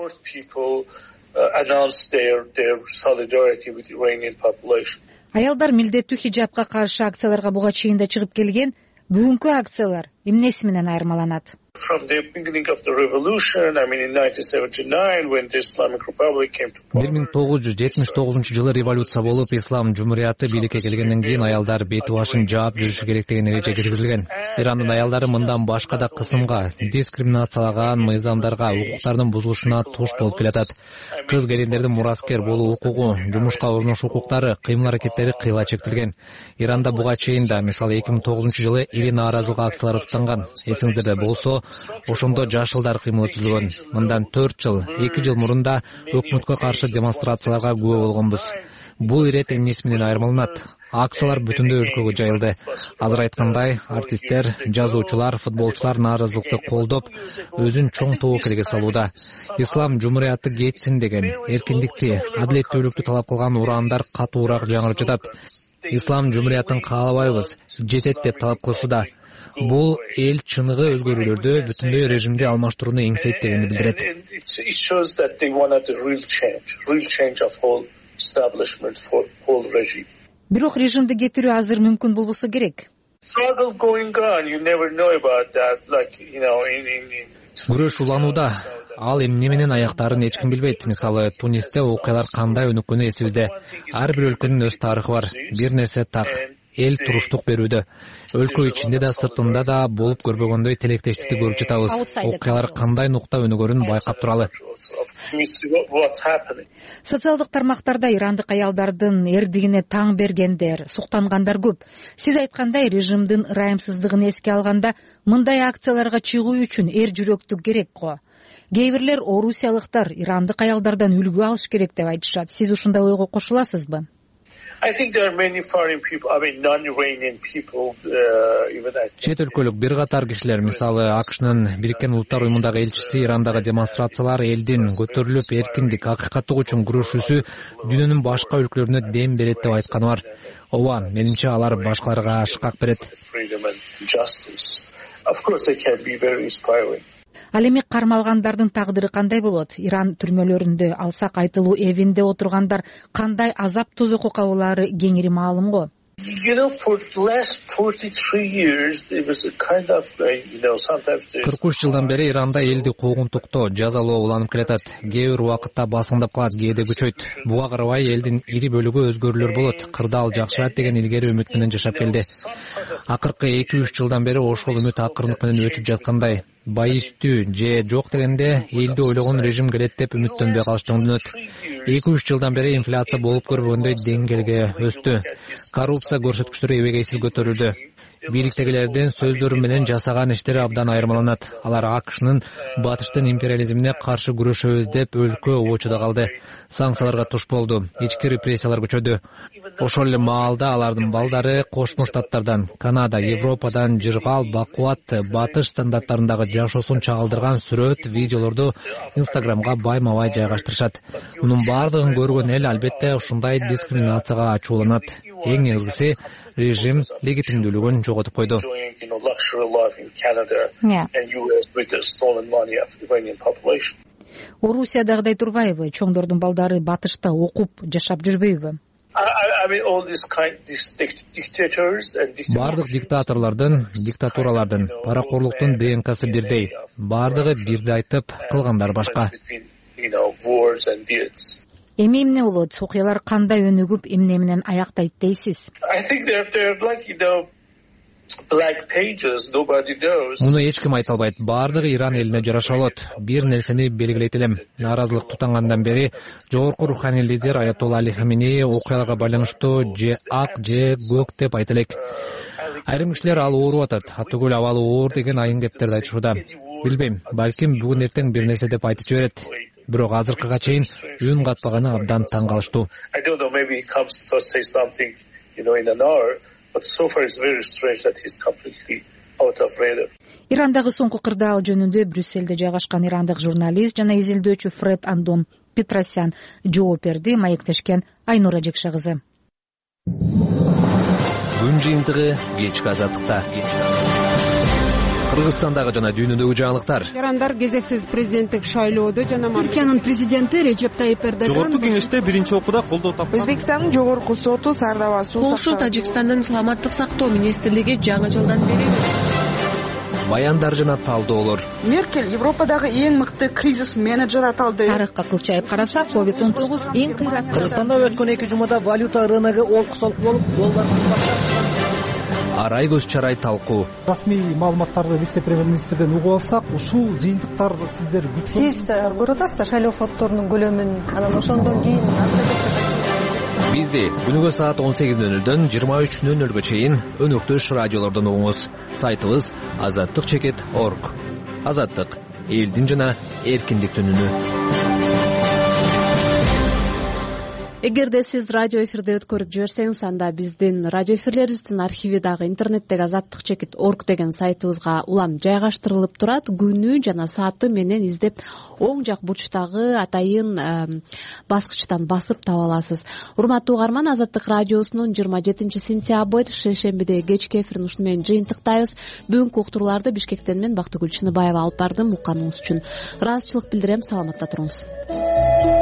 Аялдар милдеттүү хиджабка каршы акцияларга буга чейин да чыгып келген. Бүгүнкү акциялар эмнеси менен айырмаланат? бир миң тогуз жүз жетимиш тогузунчу жылы революция болуп, ислам жумурияты бийликке келгенден кийин аялдар бети башын жаап жүрүшү керек деген эреже киргизилген. Ирандын аялдары мындан башка да кысымга, дискриминациялаган мыйзамдарга, укуктардын бузулушуна туш болуп келатат. Кыз келиндердин мураскер болуу укугу, жумушка орношуу укуктары, кыймыл аракеттери кыйла чектелген. Иранда буга чейин да, мисалы эки миң тогузунчу жылы ири нааразылык акциялары туктанган. Эсиңизде болсо, ошондо жашылдар кыймылы түзүлгөн. Мындан төрт жыл, эки жыл мурун да өкмөткө каршы демонстрацияларга күбө болгонбуз. Бул ирет эмнеси менен айырмаланат? Акциялар бүтүндөй өлкөгө жайылды. Азыр айткандай, артисттер, жазуучулар, футболчулар нааразылыкты колдоп, өзүн чоң тобокелге салууда. Ислам жумурияты кетсин деген, эркиндикти, адилеттүүлүктү талап кылган урандар катуураак жаңырып жатат. Ислам жумуриятын каалабайбыз, жетет деп талап кылышууда. Бул эл чыныгы өзгөрүүлөрдү, бүтүндөй режимди алмаштырууну эңсейт дегенди билдирет. Бирок режимди кетирүү азыр мүмкүн болбосо керек. Күрөш уланууда. Ал эмне менен аяктарын эч ким билбейт. Мисалы, Тунисте окуялар кандай өнүккөнү эсибизде. Ар бир өлкөнүн өз тарыхы бар. Бир нерсе так. Эл туруштук берүүдө. Өлкө ичинде да, сыртында да болуп көрбөгөндөй тилектештикти көрүп жатабыз. Окуялар кандай нукта өнүгөрүн байкап туралы. Социалдык тармактарда ирандык аялдардын эрдигине таң бергендер, суктангандар көп. Сиз айткандай, режимдин ырайымсыздыгын эске алганда, мындай акцияларга чыгуу үчүн эр жүрөктүк керек го. Кээ бирлер орусиялыктар ирандык аялдардан үлгү алыш керек деп айтышат. Сиз ушундай ойго кошуласызбы? Чет өлкөлүк бир катар кишилер, мисалы АКШнын Бириккен Улуттар уюмундагы элчиси, Ирандагы демонстрациялар элдин көтөрүлүп, эркиндик, акыйкаттык үчүн күрөшүүсү дүйнөнүн башка өлкөлөрүнө дем берет деп айтканы бар. Ооба, менимче алар башкаларга ашык берет. Ал эми кармалгандардын тагдыры кандай болот? Иран түрмөлөрүндө, алсак айтылуу эвинде отургандар кандай азап тозоку кабылаары кеңири маалым го. кырк үч жылдан бери Иранда элди куугунтуктоо, жазалоо уланып келатат. Кээ бир убакытта басымдап калат, кээде күчөйт. Буга карабай элдин ири бөлүгү өзгөрүүлөр болот, кырдаал жакшырат деген илгери үмүт менен жашап келди. Акыркы эки үч жылдан бери ошол үмүт акырындык менен өчүп жаткандай. Байыстүү же жок дегенде элди ойлогон режим келет деп үмүттөнбөй калыш жөндөт. эки үч жылдан бери инфляция болуп көрбөгөндөй деңгээлге өстү. Коррупция көрсөткүчтөрү эбегейсиз көтөрүлдү. Бийликтегилердин сөздөрү менен жасаган иштери абдан айырмаланат. Алар АКШнын батыштын империализмине каршы күрөшөбүз деп өлкө обочуда калды. Санкцияларга туш болду. Ички репрессиялар күчөдү. Ошол эле маалда алардын балдары Кошмо Штаттардан, Канада, Европадан жыргал, бакуат, батыш стандарттарындагы жашоосун чагылдырган сүрөт, видеолорду Инстаграмга байма-бай жайгаштырышат. Мунун баардыгын көргөн эл албетте ушундай дискриминацияга ачууланат. Эң негизгиси режим легитимдүүлүгүн жоготуп койду. Орусиядагыдай турбайбы? Чоңдордун балдары батышта окуп жашап жүрбөйбү? Бардык диктаторлордун, диктатуралардын, паракорлуктун ДНКсы бирдей. Бардыгы бирди айтып, кылгандар башка. Эми эмне болот? Окуялар кандай өнүгүп, эмне менен аяктайт дейсиз? муну эч ким айта албайт. Баардыгы Иран элине жараша алат. Бир нерсени белгилейт элем. Нааразылык тутангандан бери жогорку руханий лидер Аятолла Али Хаминеи окуяга байланыштуу же ак же көк деп айта элек. Айрым кишилер ал ооруп атат, атүгүл абалы оор деген айын кептерди айтышууда. Билбейм, балким бүгүн эртең бир нерсе деп айтып жиберет. Бирок азыркыга чейин үн катпаганы абдан таң калыштуу. Ирандагы соңку кырдаал жөнүндө Брюссельде жайгашкан ирандык журналист жана изилдөөчү Фред Андон Петросян жооп берди. Маектешкен Айнура Жекше кызы. Күн жыйынтыгы кечки азаттыкта. Кыргызстандагы жана дүйнөдөгү жаңылыктар. Ирандар кезексиз президенттик шайлоодо жана Түркиянын президенти Режеп Тайип Эрдоган жогорку кеңеште биринчи окууда колдоо тапты. Өзбекстандын жогорку соту Сардава суу Полша Тажикстандын саламаттык сактоо министрлиги жаңы жылдан бери баяндар жана талдоолор. Меркель Европадагы эң мыкты кризис менеджер аталды. Тарыхка кылчайып карасак, ковид он тогуз эң кыйрат. Кыргызстанда өткөн эки жумада валюта рыногу олкусолук болуп, доллар арай көз чарай талкуу. Расмий маалыматтарды вице-премьер-министрден угуп алсак, ушул жыйынтыктар сиздер Сиз көрүп атасыздар шайлоо фонддорунун көлөмүн, анан ошондон кийин бизди күнүгө саат он сегиз нөл нөлдөн жыйырма үч нөл нөлгө чейин өнөктөш радиолордон угуңуз. Сайтыбыз азаттык чекит орг. Азаттык элдин жана эркиндиктин үнү. Эгерде сиз радио эфирде өткөрүп жиберсеңиз, анда биздин радио эфирлерибиздин архиви дагы интернеттеги азаттык чекит орг деген сайтыбызга улам жайгаштырылып турат. Күнү жана сааты менен издеп оң жак бурчтагы атайын баскычтан басып таба аласыз. Урматтуу угарман, Азаттык радиосунун жыйырма жетинчи сентябрь шейшембиде кечки эфирин ушуну менен жыйынтыктайбыз. Бүгүнкү уктурууларды Бишкектен мен Бактыгүл Чыныбаева алып бардым. Укканыңыз үчүн ыраазычылык билдирем. Саламатта туруңуз.